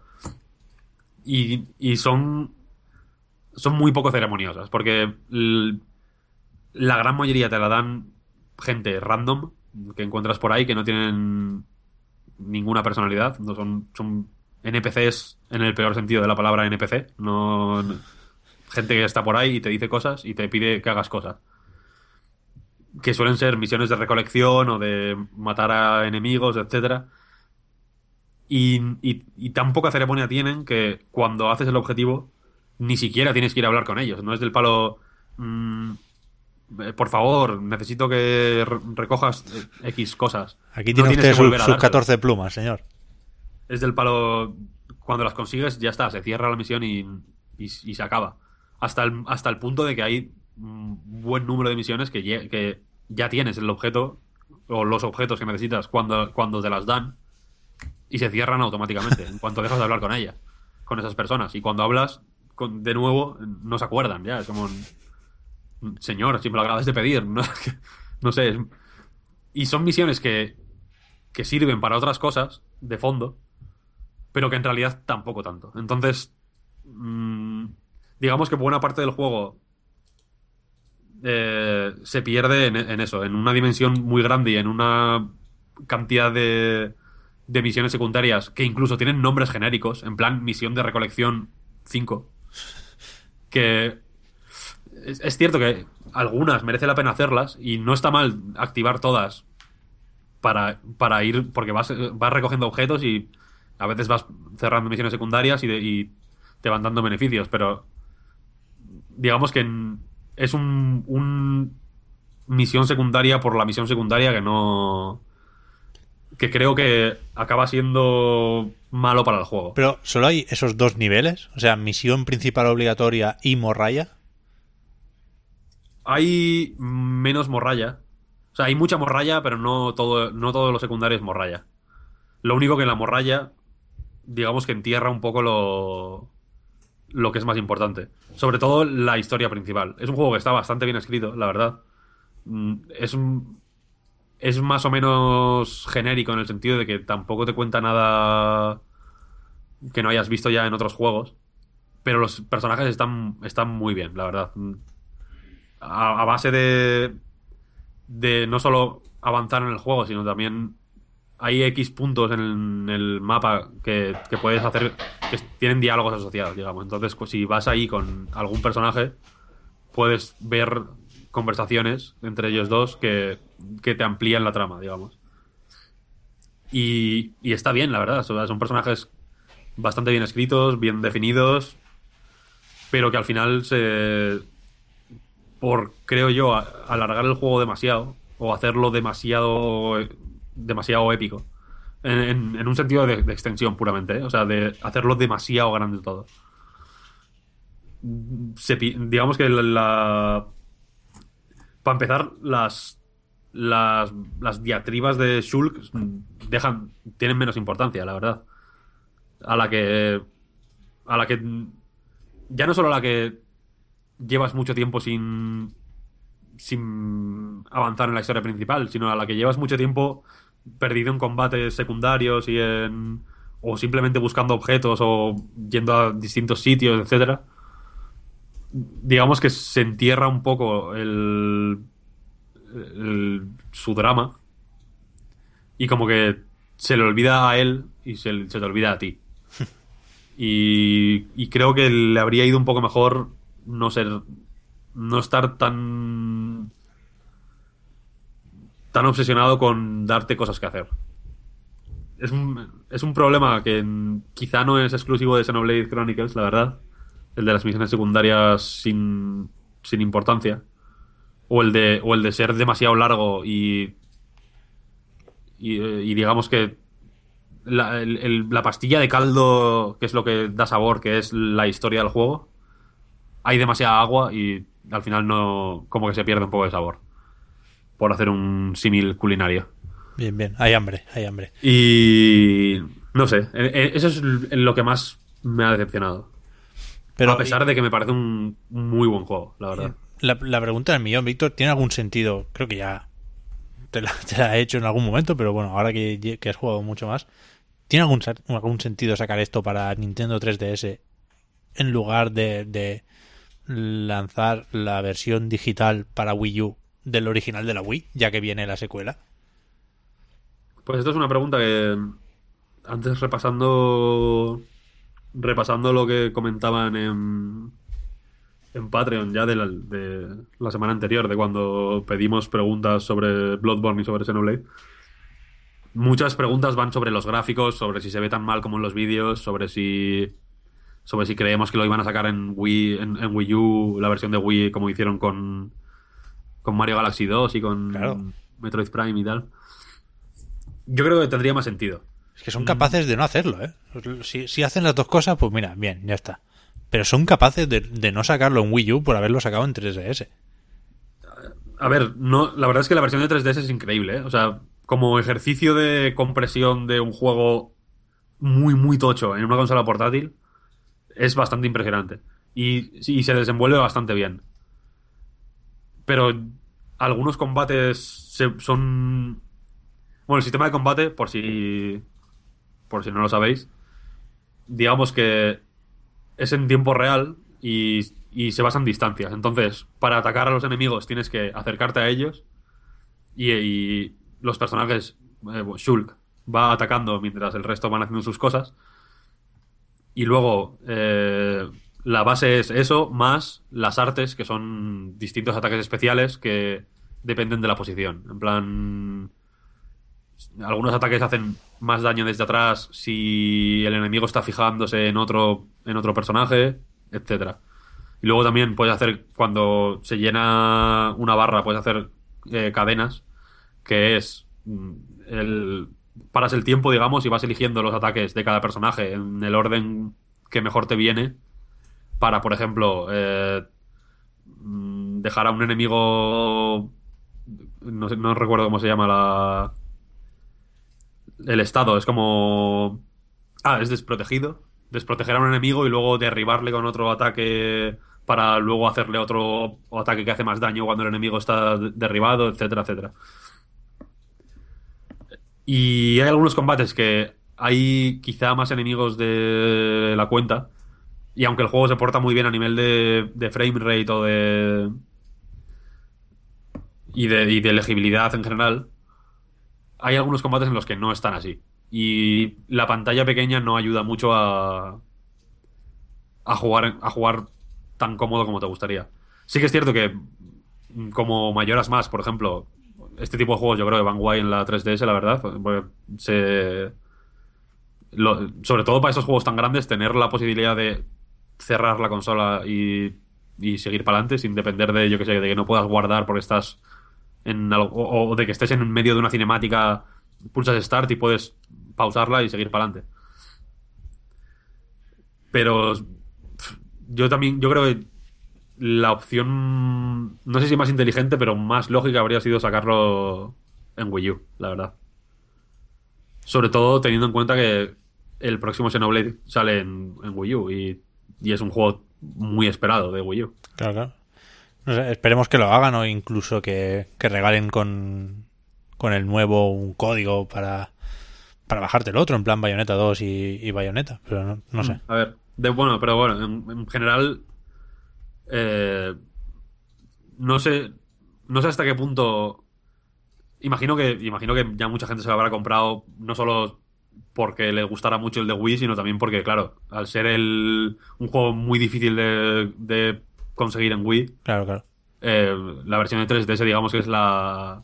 Y son muy poco ceremoniosas, porque la gran mayoría te la dan gente random que encuentras por ahí que no tienen ninguna personalidad, no son NPCs en el peor sentido de la palabra NPC, gente que está por ahí y te dice cosas y te pide que hagas cosas, que suelen ser misiones de recolección o de matar a enemigos, etcétera. Y tan poca ceremonia tienen que cuando haces el objetivo ni siquiera tienes que ir a hablar con ellos. No es del palo, por favor, necesito que recojas X cosas. Aquí No tiene tienes usted que volver a sus dárselo. 14 plumas, señor. Es del palo, cuando las consigues ya está, se cierra la misión y se acaba. Hasta el punto de que hay un buen número de misiones que ya tienes el objeto o los objetos que necesitas cuando te las dan y se cierran automáticamente en cuanto dejas de hablar con esas personas. Y cuando hablas de nuevo, no se acuerdan ya. Es como, señor, si me lo acabas de pedir. No, no sé. Y son misiones que sirven para otras cosas de fondo, pero que en realidad tampoco tanto. Entonces, digamos que buena parte del juego se pierde en eso, en una dimensión muy grande y en una cantidad de misiones secundarias que incluso tienen nombres genéricos, en plan misión de recolección 5, que es cierto que algunas merece la pena hacerlas y no está mal activar todas para ir, porque vas recogiendo objetos y a veces vas cerrando misiones secundarias y te van dando beneficios, pero digamos que es un misión secundaria por la misión secundaria que creo que acaba siendo malo para el juego. Pero solo hay esos dos niveles, o sea, misión principal obligatoria y morralla. Hay menos morralla. O sea, hay mucha morralla, pero no todo lo secundario es morralla. Lo único que en la morralla, digamos que entierra un poco lo que es más importante. Sobre todo la historia principal. Es un juego que está bastante bien escrito, la verdad. Es más o menos genérico en el sentido de que tampoco te cuenta nada que no hayas visto ya en otros juegos. Pero los personajes están muy bien, la verdad. A base de no solo avanzar en el juego, sino también hay X puntos en el mapa que puedes hacer, que tienen diálogos asociados, digamos. Entonces, pues, si vas ahí con algún personaje, puedes ver conversaciones entre ellos dos que te amplían la trama, digamos. Y está bien, la verdad. O sea, son personajes bastante bien escritos, bien definidos, pero que al final creo yo, alargar el juego demasiado o hacerlo demasiado épico. En un sentido de extensión puramente, ¿eh? O sea, de hacerlo demasiado grande todo. Digamos que para empezar, las diatribas de Shulk tienen menos importancia, la verdad. A la que ya no solo a la que llevas mucho tiempo sin avanzar en la historia principal, sino a la que llevas mucho tiempo perdido en combates secundarios o simplemente buscando objetos o yendo a distintos sitios, etcétera. Digamos que se entierra un poco su drama y como que se le olvida a él y se te olvida a ti. Y creo que le habría ido un poco mejor no estar tan obsesionado con darte cosas que hacer. Es un problema que quizá no es exclusivo de Xenoblade Chronicles, la verdad. El de las misiones secundarias sin importancia. O el de ser demasiado largo y digamos que la pastilla de caldo, que es lo que da sabor, que es la historia del juego, hay demasiada agua y al final no, como que se pierde un poco de sabor, por hacer un símil culinario. Bien, hay hambre. Y no sé, eso es lo que más me ha decepcionado. Pero, a pesar de que me parece un muy buen juego, la verdad. La pregunta del millón, Víctor, ¿tiene algún sentido? Creo que ya te la he hecho en algún momento, pero bueno, ahora que has jugado mucho más, ¿tiene algún sentido sacar esto para Nintendo 3DS en lugar de lanzar la versión digital para Wii U del original de la Wii, ya que viene la secuela? Pues esto es una pregunta que antes repasando lo que comentaban en Patreon ya de la semana anterior, de cuando pedimos preguntas sobre Bloodborne y sobre Xenoblade, muchas preguntas van sobre los gráficos, sobre si se ve tan mal como en los vídeos, sobre si creemos que lo iban a sacar en Wii U, la versión de Wii, como hicieron con Mario Galaxy 2 y con Claro. Metroid Prime y tal. Yo creo que tendría más sentido. Es que son capaces de no hacerlo, ¿eh? Si hacen las dos cosas, pues mira, bien, ya está. Pero son capaces de no sacarlo en Wii U por haberlo sacado en 3DS. A ver, no, la verdad es que la versión de 3DS es increíble, ¿eh? O sea, como ejercicio de compresión de un juego muy, muy tocho en una consola portátil, es bastante impresionante. Y se desenvuelve bastante bien. Pero algunos combates son... Bueno, el sistema de combate, por si no lo sabéis, digamos que es en tiempo real y se basa en distancias. Entonces, para atacar a los enemigos tienes que acercarte a ellos y los personajes, Shulk va atacando mientras el resto van haciendo sus cosas. Y luego la base es eso, más las artes, que son distintos ataques especiales que dependen de la posición. En plan, algunos ataques hacen más daño desde atrás si el enemigo está fijándose en otro personaje, etcétera. Y luego también puedes hacer, cuando se llena una barra, puedes hacer cadenas, que es paras el tiempo, digamos, y vas eligiendo los ataques de cada personaje en el orden que mejor te viene para, por ejemplo, dejar a un enemigo, no recuerdo cómo se llama el estado, es como... es desprotegido. Desproteger a un enemigo y luego derribarle con otro ataque para luego hacerle otro ataque que hace más daño cuando el enemigo está derribado, etcétera, etcétera. Y hay algunos combates que hay quizá más enemigos de la cuenta, y aunque el juego se porta muy bien a nivel de frame rate y de legibilidad en general, hay algunos combates en los que no están así. Y la pantalla pequeña no ayuda mucho a jugar tan cómodo como te gustaría. Sí que es cierto que como mayoras más, por ejemplo, este tipo de juegos yo creo que van guay en la 3DS, la verdad. Porque sobre todo para esos juegos tan grandes, tener la posibilidad de cerrar la consola y seguir para adelante sin depender de, yo que sé, de que no puedas guardar porque estás en algo, o de que estés en medio de una cinemática, pulsas Start y puedes pausarla y seguir para adelante. Pero yo creo que la opción, no sé si más inteligente, pero más lógica habría sido sacarlo en Wii U, la verdad. Sobre todo teniendo en cuenta que el próximo Xenoblade sale en Wii U y es un juego muy esperado de Wii U. Claro, claro. No sé, esperemos que lo hagan o incluso que regalen con el nuevo un código para bajarte el otro, en plan Bayonetta 2 y Bayonetta, pero no sé. A ver, pero bueno, en general no sé hasta qué punto. Imagino que ya mucha gente se lo habrá comprado, no solo porque le gustara mucho el de Wii, sino también porque, claro, al ser un juego muy difícil de conseguir en Wii, Claro. la versión de 3DS digamos que es la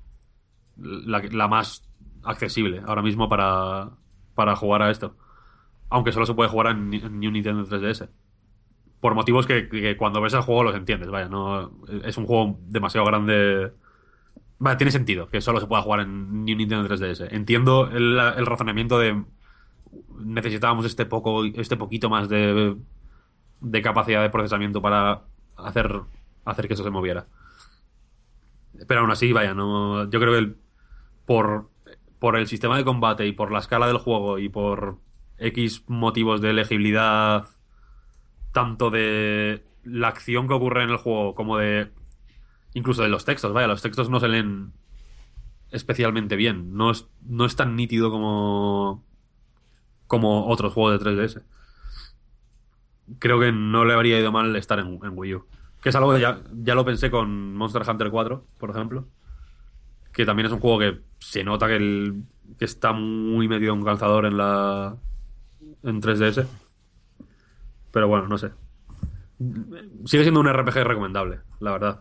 más accesible ahora mismo para jugar a esto. Aunque solo se puede jugar en New Nintendo 3DS. Por motivos que cuando ves el juego los entiendes, vaya, no es un juego demasiado grande. Vale, tiene sentido que solo se pueda jugar en New Nintendo 3DS. Entiendo el razonamiento de necesitábamos este poquito más de capacidad de procesamiento para hacer que eso se moviera. Pero aún así, vaya, no. Yo creo que por el sistema de combate y por la escala del juego y por X motivos de elegibilidad, tanto de la acción que ocurre en el juego como de incluso de los textos, vaya, los textos no se leen especialmente bien. No es tan nítido como otros juegos de 3DS. Creo que no le habría ido mal estar en Wii U. Que es algo que ya lo pensé con Monster Hunter 4, por ejemplo. Que también es un juego que se nota que está muy metido en un calzador en 3DS. Pero bueno, no sé. Sigue siendo un RPG recomendable, la verdad.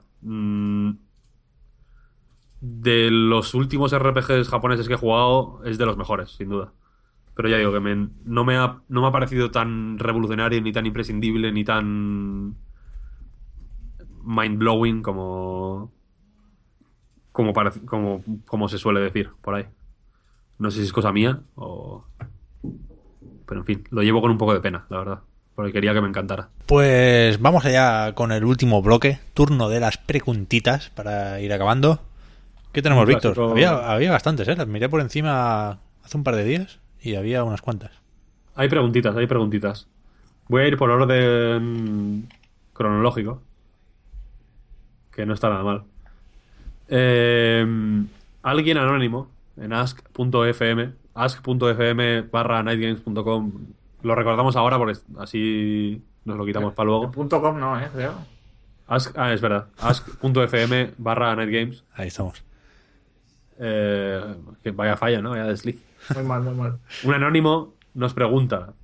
De los últimos RPGs japoneses que he jugado, es de los mejores, sin duda. Pero ya digo que no me ha parecido tan revolucionario, ni tan imprescindible, ni tan mind-blowing como se suele decir por ahí. No sé si es cosa mía o... Pero en fin, lo llevo con un poco de pena, la verdad. Porque quería que me encantara. Pues vamos allá con el último bloque, turno de las preguntitas para ir acabando. ¿Qué tenemos, Víctor? Había bastantes, ¿eh? Las miré por encima hace un par de días y había unas cuantas. Hay preguntitas. Voy a ir por orden cronológico, que no está nada mal. Alguien anónimo en ask.fm/nightgames.com. Lo recordamos ahora porque así nos lo quitamos para luego. .com no, creo. Es verdad. ask.fm/nightgames. Ahí estamos. Que vaya falla, ¿no? Vaya desliz. Muy mal. Un anónimo nos pregunta: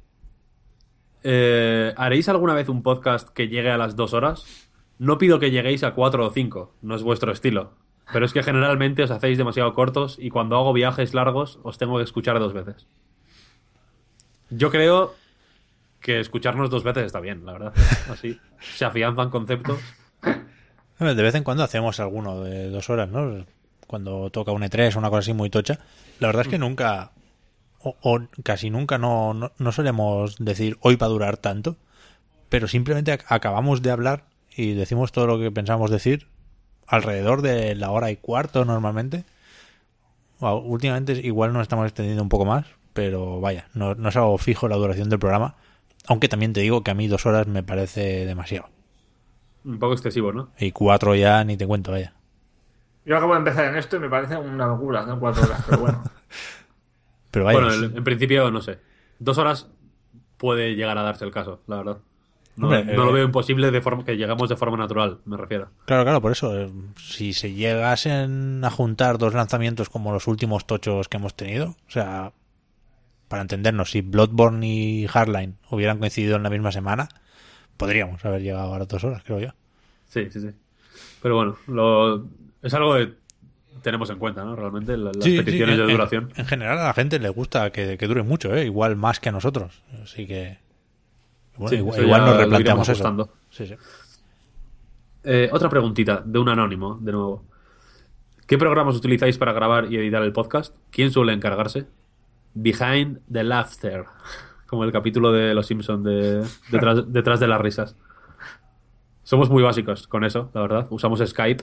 ¿haréis alguna vez un podcast que llegue a las 2 horas? No pido que lleguéis a 4 o 5, no es vuestro estilo. Pero es que generalmente os hacéis demasiado cortos y cuando hago viajes largos os tengo que escuchar 2 veces. Yo creo que escucharnos 2 veces está bien, la verdad. Así se afianzan conceptos. De vez en cuando hacemos alguno de 2 horas, ¿no? Cuando toca un E3 o una cosa así muy tocha. La verdad es que nunca, o casi nunca, no solemos decir hoy va a durar tanto, pero simplemente acabamos de hablar y decimos todo lo que pensamos decir alrededor de la 1:15 normalmente. Últimamente igual nos estamos extendiendo un poco más, pero vaya, no es algo fijo la duración del programa, aunque también te digo que a mí 2 horas me parece demasiado. Un poco excesivo, ¿no? Y 4 ya ni te cuento, vaya. Yo acabo de empezar en esto y me parece una locura, ¿no? 4 horas, pero bueno. Pero vaya, bueno, en principio, no sé. 2 horas puede llegar a darse el caso, la verdad. No, Hombre, no lo veo imposible que lleguemos de forma natural, me refiero. Claro, por eso. Si se llegasen a juntar 2 lanzamientos como los últimos tochos que hemos tenido, o sea, para entendernos, si Bloodborne y Hardline hubieran coincidido en la misma semana, podríamos haber llegado a las 2 horas, creo yo. Sí. Pero bueno, es algo que tenemos en cuenta, ¿no? Realmente las peticiones de duración. En general a la gente le gusta que dure mucho, ¿eh? Igual más que a nosotros. Así que... Bueno, sí, igual nos replanteamos eso. Sí. Otra preguntita de un anónimo, de nuevo. ¿Qué programas utilizáis para grabar y editar el podcast? ¿Quién suele encargarse? Behind the Laughter. Como el capítulo de Los Simpsons detrás de las risas. Somos muy básicos con eso, la verdad. Usamos Skype.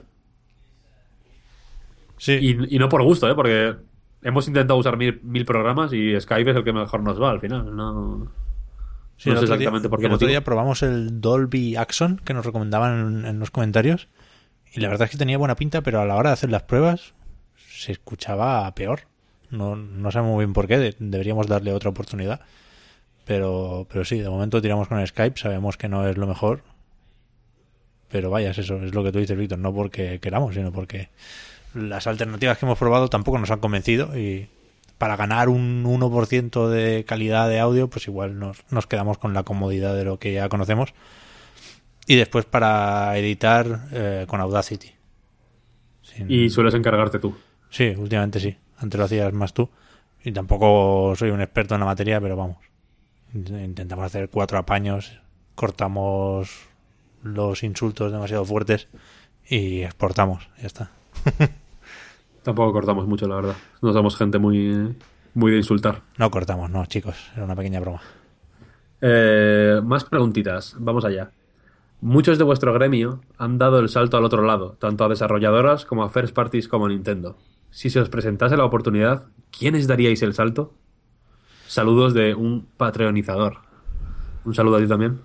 Sí, Y no por gusto, porque hemos intentado usar mil programas y Skype es el que mejor nos va al final. No, sí, no el sé otro día- exactamente por qué el otro motivo. día probamos el Dolby Axon que nos recomendaban en los comentarios y la verdad es que tenía buena pinta, pero a la hora de hacer las pruebas se escuchaba peor. No sabemos muy bien por qué, deberíamos darle otra oportunidad. Pero sí, de momento tiramos con Skype, sabemos que no es lo mejor. Pero vaya, es eso, es lo que tú dices, Víctor, no porque queramos, sino porque las alternativas que hemos probado tampoco nos han convencido y para ganar un 1% de calidad de audio, pues igual nos quedamos con la comodidad de lo que ya conocemos. Y después para editar con Audacity. Y sueles encargarte tú. Sí, últimamente sí. Antes lo hacías más tú. Y tampoco soy un experto en la materia, pero vamos. Intentamos hacer 4 apaños, cortamos los insultos demasiado fuertes y exportamos. Ya está. Tampoco cortamos mucho, la verdad. No somos gente muy de insultar. No cortamos, no, chicos. Era una pequeña broma. Más preguntitas. Vamos allá. Muchos de vuestro gremio han dado el salto al otro lado, tanto a desarrolladoras como a first parties como Nintendo. Si se os presentase la oportunidad, ¿quiénes daríais el salto? Saludos de un patreonizador. Un saludo a ti también.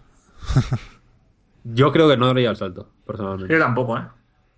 Yo creo que no daría el salto, personalmente. Yo tampoco, ¿eh?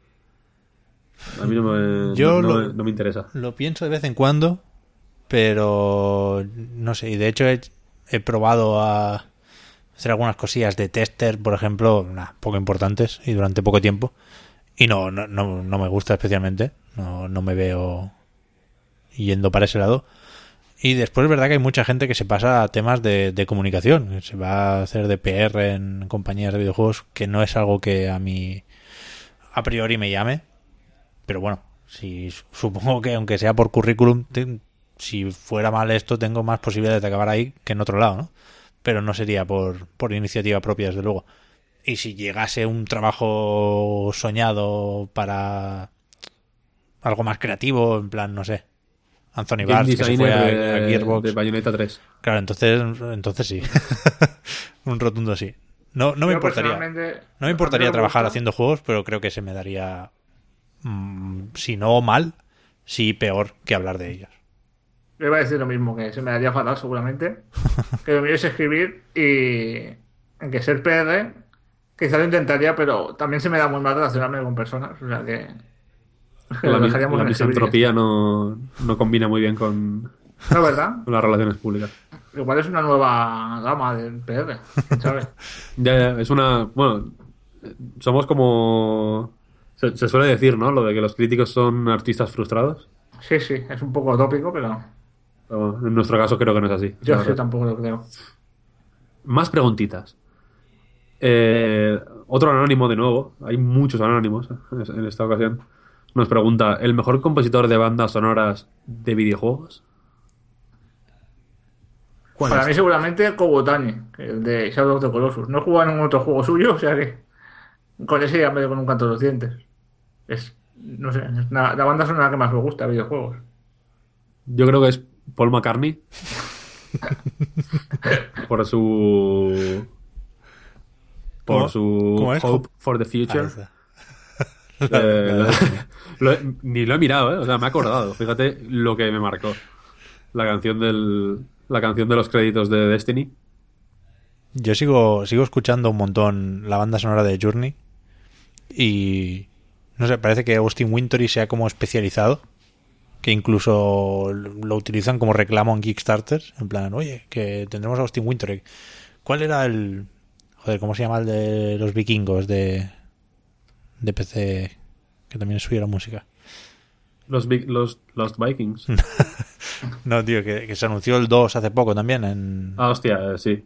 A mí no me interesa. Lo pienso de vez en cuando, pero no sé. Y de hecho he probado a hacer algunas cosillas de tester, por ejemplo, poco importantes y durante poco tiempo. Y no me gusta especialmente. No me veo yendo para ese lado. Y después es verdad que hay mucha gente que se pasa a temas de comunicación. Se va a hacer de PR en compañías de videojuegos, que no es algo que a mí a priori me llame. Pero bueno, supongo que aunque sea por currículum, si fuera mal esto, tengo más posibilidades de acabar ahí que en otro lado, ¿no? Pero no sería por iniciativa propia, desde luego. Y si llegase un trabajo soñado para algo más creativo, en plan, no sé, Anthony Game Barnes, que se fue designer a Gearbox. de Bayonetta 3. Claro, entonces sí. Un rotundo sí. No me Yo importaría. personalmente- No me importaría a mí me trabajar gusta. haciendo juegos, pero creo que se me daría, si no mal, sí peor que hablar de ellos. Yo iba a decir lo mismo, que se me daría fatal seguramente. Que lo mío es escribir y... Aunque ser PR, quizás lo intentaría, pero también se me da muy mal relacionarme con personas. O sea que... La, lo dejaríamos la en escribir. misantropía no combina muy bien con No, ¿verdad? las relaciones públicas. Igual es una nueva gama del PR, ¿quién sabe? Ya, es una... Bueno, somos como... Se suele decir, ¿no? Lo de que los críticos son artistas frustrados. Sí, sí, es un poco tópico, pero Pero en nuestro caso creo que no es así. la yo verdad. tampoco lo creo. Más preguntitas. Otro anónimo de nuevo. Hay muchos anónimos en esta ocasión. Nos pregunta, ¿el mejor compositor de bandas sonoras de videojuegos? ¿Cuál Para es? mí seguramente Kobotani, el de Shadow of the Colossus. No he jugado en ningún otro juego suyo, o sea que con ese ya me doy con un canto de los dientes. No sé, es la banda sonora que más me gusta de videojuegos. Yo creo que es Paul McCartney. Por su... ¿Cómo? Por su ¿Cómo es? Hope for the Ahí Future. está. Eh, ni lo he mirado, o sea, me he acordado. Fíjate lo que me marcó. La canción de los créditos de Destiny. Yo sigo escuchando un montón la banda sonora de Journey y no sé, parece que Austin Wintory se ha como especializado, que incluso lo utilizan como reclamo en Kickstarter, en plan, oye, que tendremos a Austin Wintory. ¿Cuál era el... Joder, ¿cómo se llama el de los vikingos de PC, que también es suya la música? Los Lost Vikings. No, tío, que se anunció el 2 hace poco también en... Ah, hostia, sí.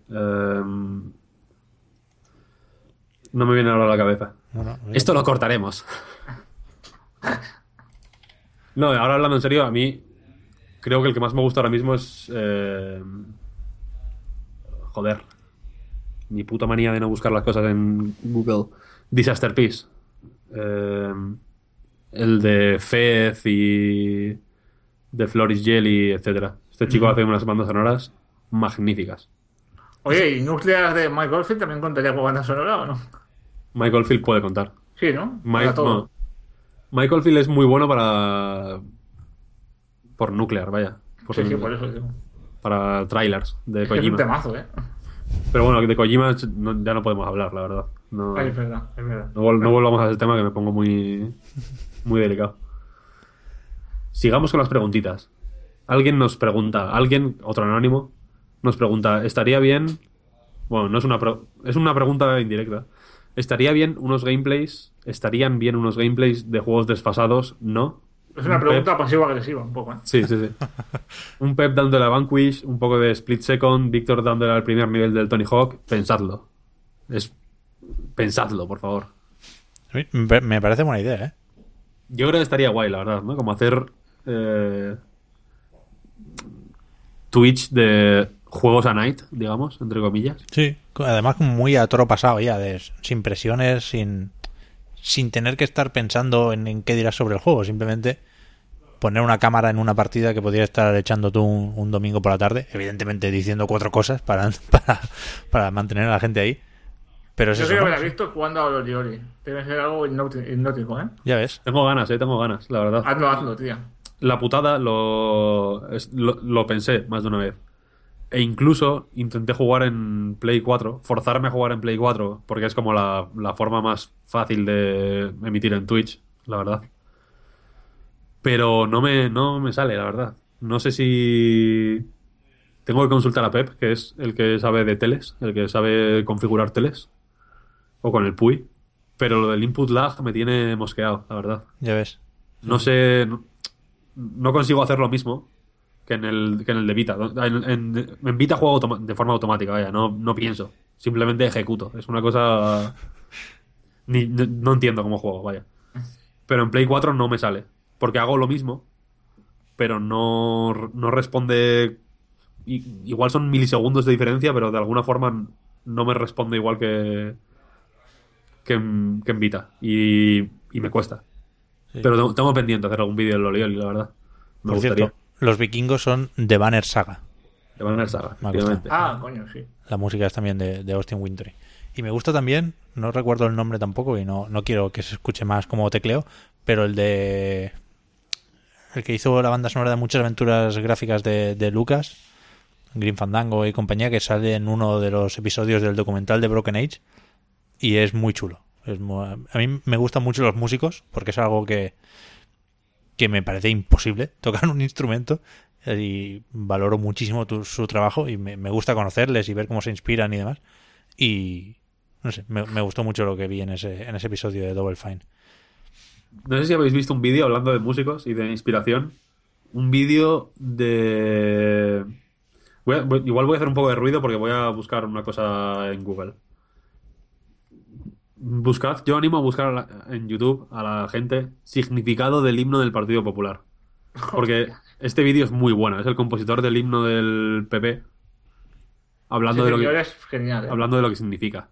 No me viene ahora a la cabeza. Bueno, Esto lo cortaremos. No, ahora hablando en serio, a mí creo que el que más me gusta ahora mismo es... joder. Mi puta manía de no buscar las cosas en Google. Disaster Peace. El de Fez y... de Floris Jelly, etcétera. Este chico hace unas bandas sonoras magníficas. Oye, ¿y Nuclear de Mike Oldfield también contaría con banda sonora o no? Michael Field puede contar. Sí, ¿no? Mike- Para todo. no. Michael Field es muy bueno para... Por Nuclear, vaya. Sí, por eso digo. Para trailers de Es que es un Kojima. temazo, ¿eh? Pero bueno, de Kojima ya no podemos hablar, la verdad. No, Ay, es verdad, es verdad. no volvamos a ese tema que me pongo muy, muy delicado. Sigamos con las preguntitas. Alguien nos pregunta, otro anónimo, nos pregunta, ¿estaría bien? Bueno, no es es una pregunta indirecta. ¿Estarían bien unos gameplays de juegos desfasados? No. Es una Un pregunta Pep- pasivo-agresiva, un poco, ¿eh? Sí. Un Pep dándole a Vanquish, un poco de Split Second, Víctor dándole al primer nivel del Tony Hawk. Pensadlo, por favor. A mí me parece buena idea, ¿eh? Yo creo que estaría guay, la verdad, ¿no? Como hacer Twitch de juegos a night, digamos, entre comillas. Sí, además como muy a toro pasado ya, sin presiones, sin tener que estar pensando en qué dirás sobre el juego, simplemente poner una cámara en una partida que podrías estar echando tú un domingo por la tarde, evidentemente diciendo 4 cosas para mantener a la gente ahí. Pero es Yo eso, creo que ¿no? la he visto jugando a los Ori. Debe ser algo hipnótico, ¿eh? Ya ves. Tengo ganas, la verdad. Hazlo, tío. La putada lo pensé más de una vez. E incluso intenté jugar en Play 4, forzarme a jugar en Play 4, porque es como la forma más fácil de emitir en Twitch, la verdad. Pero no me sale, la verdad. No sé si... Tengo que consultar a Pep, que es el que sabe de teles, el que sabe configurar teles. O con el PUI. Pero lo del input lag me tiene mosqueado, la verdad. Ya ves. No sé... No consigo hacer lo mismo que en el de Vita. En Vita juego de forma automática, vaya. No pienso. Simplemente ejecuto. Es una cosa... No entiendo cómo juego, vaya. Pero en Play 4 no me sale. Porque hago lo mismo, pero no responde... Igual son milisegundos de diferencia, pero de alguna forma no me responde igual que en Vita. Y me cuesta. Sí. Pero tengo pendiente hacer algún vídeo de Lolioli, la verdad. Me Por gustaría. cierto, los vikingos son de Banner Saga. De Banner Saga, Me ha efectivamente. Ah, coño, sí. La música es también de Austin Wintory. Y me gusta también, no recuerdo el nombre tampoco y no quiero que se escuche más como tecleo, pero el que hizo la banda sonora de muchas aventuras gráficas de Lucas, Grim Fandango y compañía, que sale en uno de los episodios del documental de Broken Age y es muy chulo. A mí me gustan mucho los músicos porque es algo que me parece imposible, tocar un instrumento, y valoro muchísimo su trabajo y me gusta conocerles y ver cómo se inspiran y demás. Y no sé, me gustó mucho lo que vi en ese episodio de Double Fine. No sé si habéis visto un vídeo hablando de músicos y de inspiración. Un vídeo de... igual voy a hacer un poco de ruido porque voy a buscar una cosa en Google. Yo animo a buscar en YouTube a la gente significado del himno del Partido Popular. Porque este vídeo es muy bueno. Es el compositor del himno del PP hablando Ese de lo señor que... es genial, ¿eh? Hablando de lo que significa.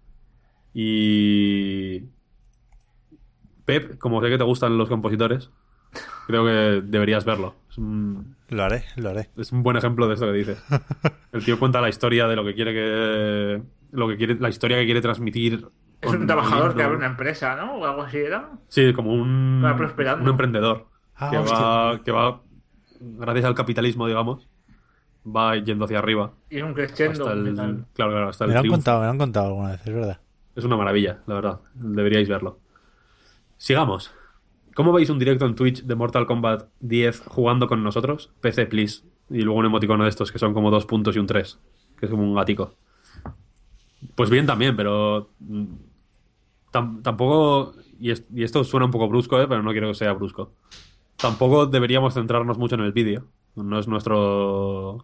Y... Pep, como sé que te gustan los compositores, creo que deberías verlo. Lo haré. Es un buen ejemplo de esto que dices. El tío cuenta la historia de lo que quiere la historia que quiere transmitir. Es con un trabajador el que himno. abre una empresa, ¿no? O algo así era. Sí, como un Va prosperando. emprendedor Ah, que va, gracias al capitalismo, digamos, va yendo hacia arriba. Y es un crescendo. Hasta ¿qué tal? el, claro, hasta el Me lo triunfo. han contado alguna vez, es verdad. Es una maravilla, la verdad. Deberíais verlo. Sigamos. ¿Cómo veis un directo en Twitch de Mortal Kombat 10 jugando con nosotros? PC, please. Y luego un emoticono de estos que son como 2 puntos y un 3, que es como un gatico. Pues bien también, pero tampoco... Y esto suena un poco brusco, pero no quiero que sea brusco. Tampoco deberíamos centrarnos mucho en el vídeo. No es nuestro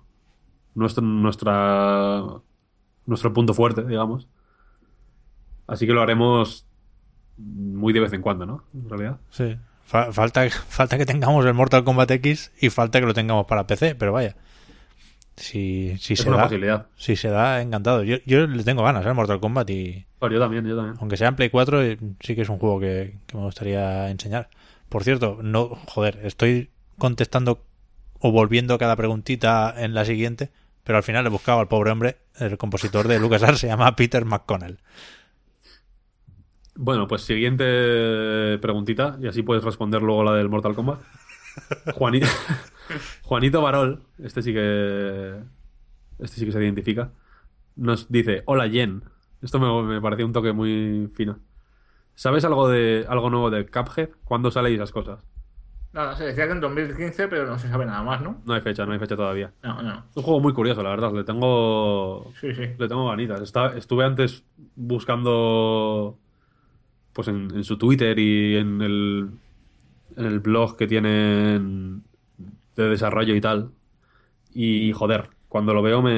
punto fuerte, digamos. Así que lo haremos muy de vez en cuando, ¿no? En realidad. Sí. Falta que tengamos el Mortal Kombat X y falta que lo tengamos para PC, pero vaya. Si Es se una da, posibilidad. si se da, encantado. Yo le tengo ganas al Mortal Kombat y Bueno, yo también. aunque sea en Play 4 sí que es un juego que me gustaría enseñar. Por cierto, estoy contestando o volviendo cada preguntita en la siguiente, pero al final he buscado al pobre hombre, el compositor de LucasArts se llama Peter McConnell. Bueno, pues siguiente preguntita, y así puedes responder luego la del Mortal Kombat. Juanito, Juanito Barol, este sí que se identifica. Nos dice, hola Jen. Esto me pareció un toque muy fino. ¿Sabes algo nuevo de Cuphead? ¿Cuándo salen esas cosas? Nada, se decía que en 2015, pero no se sabe nada más, ¿no? No hay fecha todavía. No. Es un juego muy curioso, la verdad. Le tengo Sí. ganitas. Estuve antes buscando pues en su Twitter y en el blog que tienen de desarrollo y tal. Y joder, cuando lo veo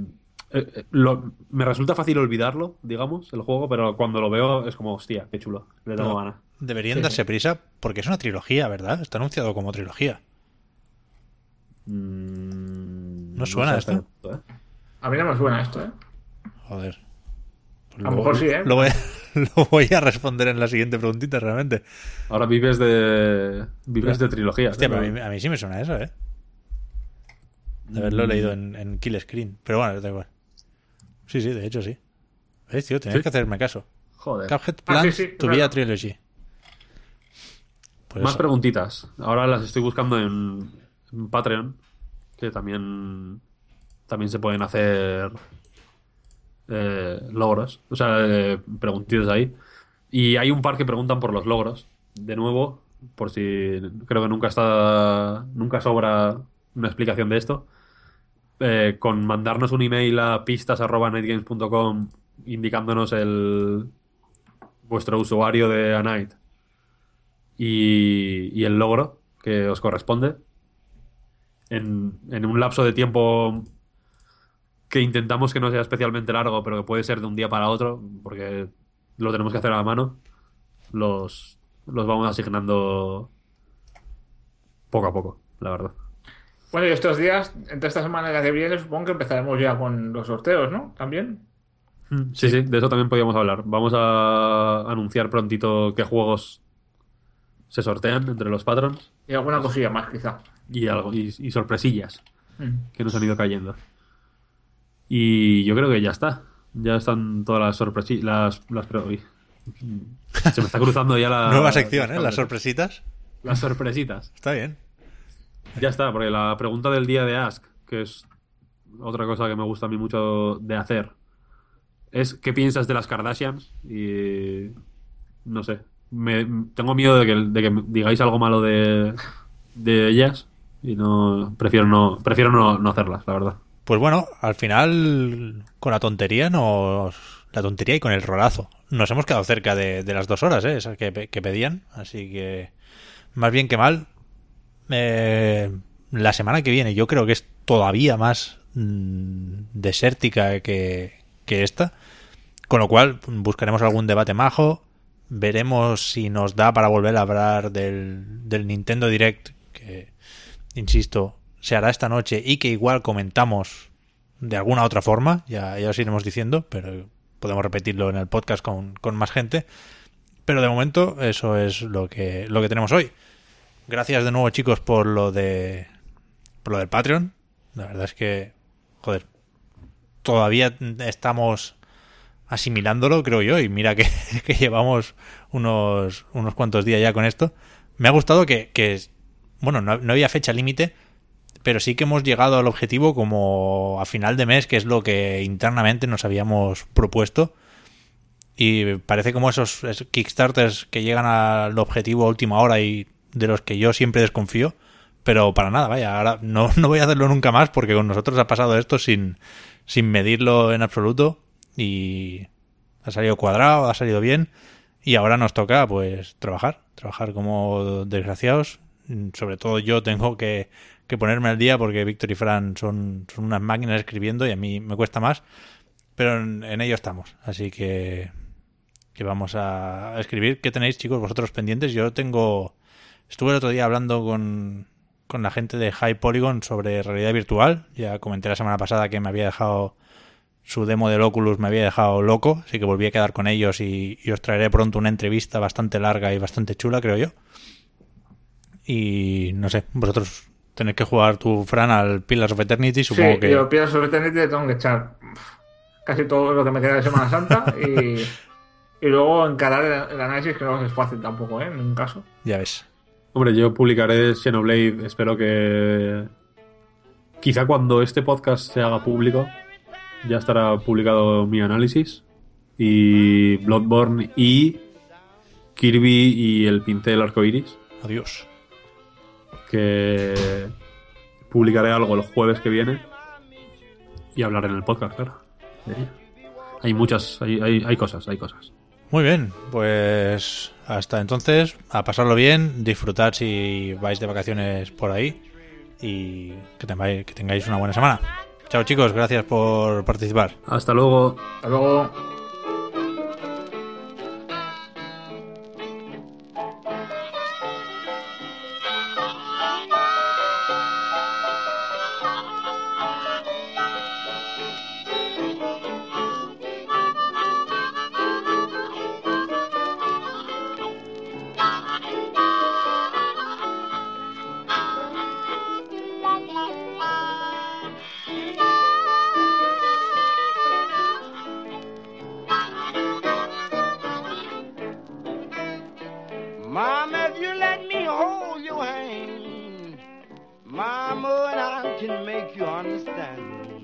me resulta fácil olvidarlo, digamos, el juego, pero cuando lo veo es como, hostia, qué chulo. Le tengo ganas. Deberían Sí. darse prisa porque es una trilogía, ¿verdad? Está anunciado como trilogía. ¿No suena sé esto? hasta qué punto, ¿eh? A mí no me suena esto, ¿eh? Joder. Pues A lo mejor sí, ¿eh? Lo voy a responder en la siguiente preguntita, realmente. Ahora vives de trilogías. Hostia, ¿eh? pero a mí sí me suena eso, ¿eh? De haberlo leído en Kill Screen. Pero bueno, da igual. Sí, de hecho sí. ¿Ves, tío? Tenéis ¿Sí? que hacerme caso. Joder. Cuphead Plans sí, to be claro. a Trilogy. Pues Más eso. preguntitas. Ahora las estoy buscando en Patreon, que también se pueden hacer logros, o sea, preguntitas ahí. Y hay un par que preguntan por los logros. De nuevo, por si creo que nunca sobra una explicación de esto. Con mandarnos un email a pistas@nightgames.com indicándonos vuestro usuario de A Night y el logro que os corresponde en un lapso de tiempo que intentamos que no sea especialmente largo, pero que puede ser de un día para otro, porque lo tenemos que hacer a la mano. Los vamos asignando poco a poco, la verdad. Bueno, y estos días, entre esta semana y la que viene, supongo que empezaremos ya con los sorteos, ¿no? También. Sí, de eso también podríamos hablar. Vamos a anunciar prontito qué juegos se sortean entre los patrons Y alguna cosilla más, quizá. y sorpresillas Mm. que nos han ido cayendo. Y yo creo que ya está. Ya están todas las sorpresillas. Uy. Se me está cruzando ya la Nueva sección, ¿eh? Las sorpresitas. Las sorpresitas. Está bien. Ya está, porque la pregunta del día de Ask, que es otra cosa que me gusta a mí mucho de hacer, es ¿qué piensas de las Kardashians? Y no sé. Tengo miedo de que me digáis algo malo de ellas y prefiero no hacerlas, la verdad. Pues bueno, al final, con la tontería y con el rolazo, nos hemos quedado cerca de las 2 horas, esas que pedían. Así que, más bien que mal, la semana que viene yo creo que es todavía más desértica que esta. Con lo cual, buscaremos algún debate majo. Veremos si nos da para volver a hablar del Nintendo Direct, que, insisto, se hará esta noche y que igual comentamos de alguna otra forma. Ya os iremos diciendo, pero podemos repetirlo en el podcast con más gente. Pero de momento eso es lo que tenemos hoy. Gracias de nuevo, chicos, por lo del Patreon. La verdad es que, joder, todavía estamos asimilándolo, creo yo, y mira que llevamos unos cuantos días ya con esto. Me ha gustado que bueno, no había fecha límite, pero sí que hemos llegado al objetivo como a final de mes, que es lo que internamente nos habíamos propuesto. Y parece como esos Kickstarters que llegan al objetivo a última hora y de los que yo siempre desconfío, pero para nada, vaya, ahora no voy a hacerlo nunca más porque con nosotros ha pasado esto sin medirlo en absoluto y ha salido cuadrado, ha salido bien y ahora nos toca pues trabajar como desgraciados. Sobre todo yo tengo que ponerme al día porque Víctor y Fran son unas máquinas escribiendo y a mí me cuesta más, pero en ello estamos, así que vamos a escribir. ¿Qué tenéis, chicos, vosotros pendientes? Estuve el otro día hablando con la gente de High Polygon sobre realidad virtual. Ya comenté la semana pasada que me había dejado su demo del Oculus, me había dejado loco, así que volví a quedar con ellos y os traeré pronto una entrevista bastante larga y bastante chula, creo yo. Y no sé, vosotros tenéis que jugar tu, Fran, al Pillars of Eternity, supongo Sí, que... yo Pillars of Eternity le tengo que echar casi todo lo que me queda de Semana Santa y luego encarar el análisis, que no es fácil tampoco, ¿eh? En un caso. Ya ves. Hombre, yo publicaré Xenoblade, espero que... Quizá cuando este podcast se haga público, ya estará publicado mi análisis. Y Bloodborne y Kirby y el Pincel Arcoiris, Adiós. que publicaré algo el jueves que viene y hablaré en el podcast, claro. de ello. Hay muchas, hay cosas, hay cosas. Muy bien, pues hasta entonces, a pasarlo bien, disfrutad si vais de vacaciones por ahí y que tengáis una buena semana. Chao chicos, gracias por participar. Hasta luego. Hasta luego. Mama, if you let me hold your hand, Mama, and I can make you understand.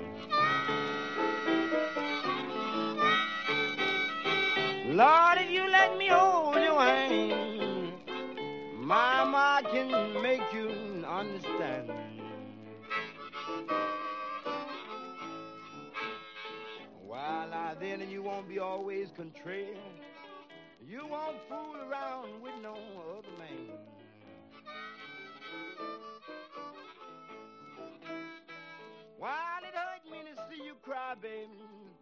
Lord, if you let me hold your hand, Mama, I can make you understand. While I then you won't be always contrary. You won't fool around with no other man. While it hurt me to see you cry, baby,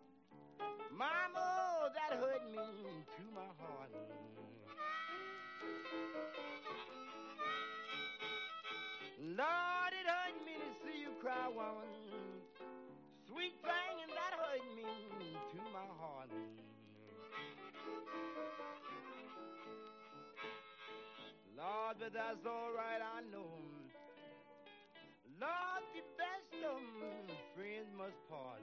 Mama, that hurt me to my heart. Lord, it hurt me to see you cry, woman. Sweet thing, and that hurt me to my heart. Lord, but that's all right, I know. Lord, the best of friends must part.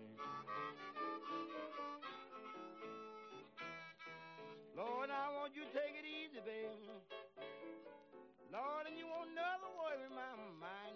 Lord, I want you to take it easy, baby. Lord, and you won't never worry my mind.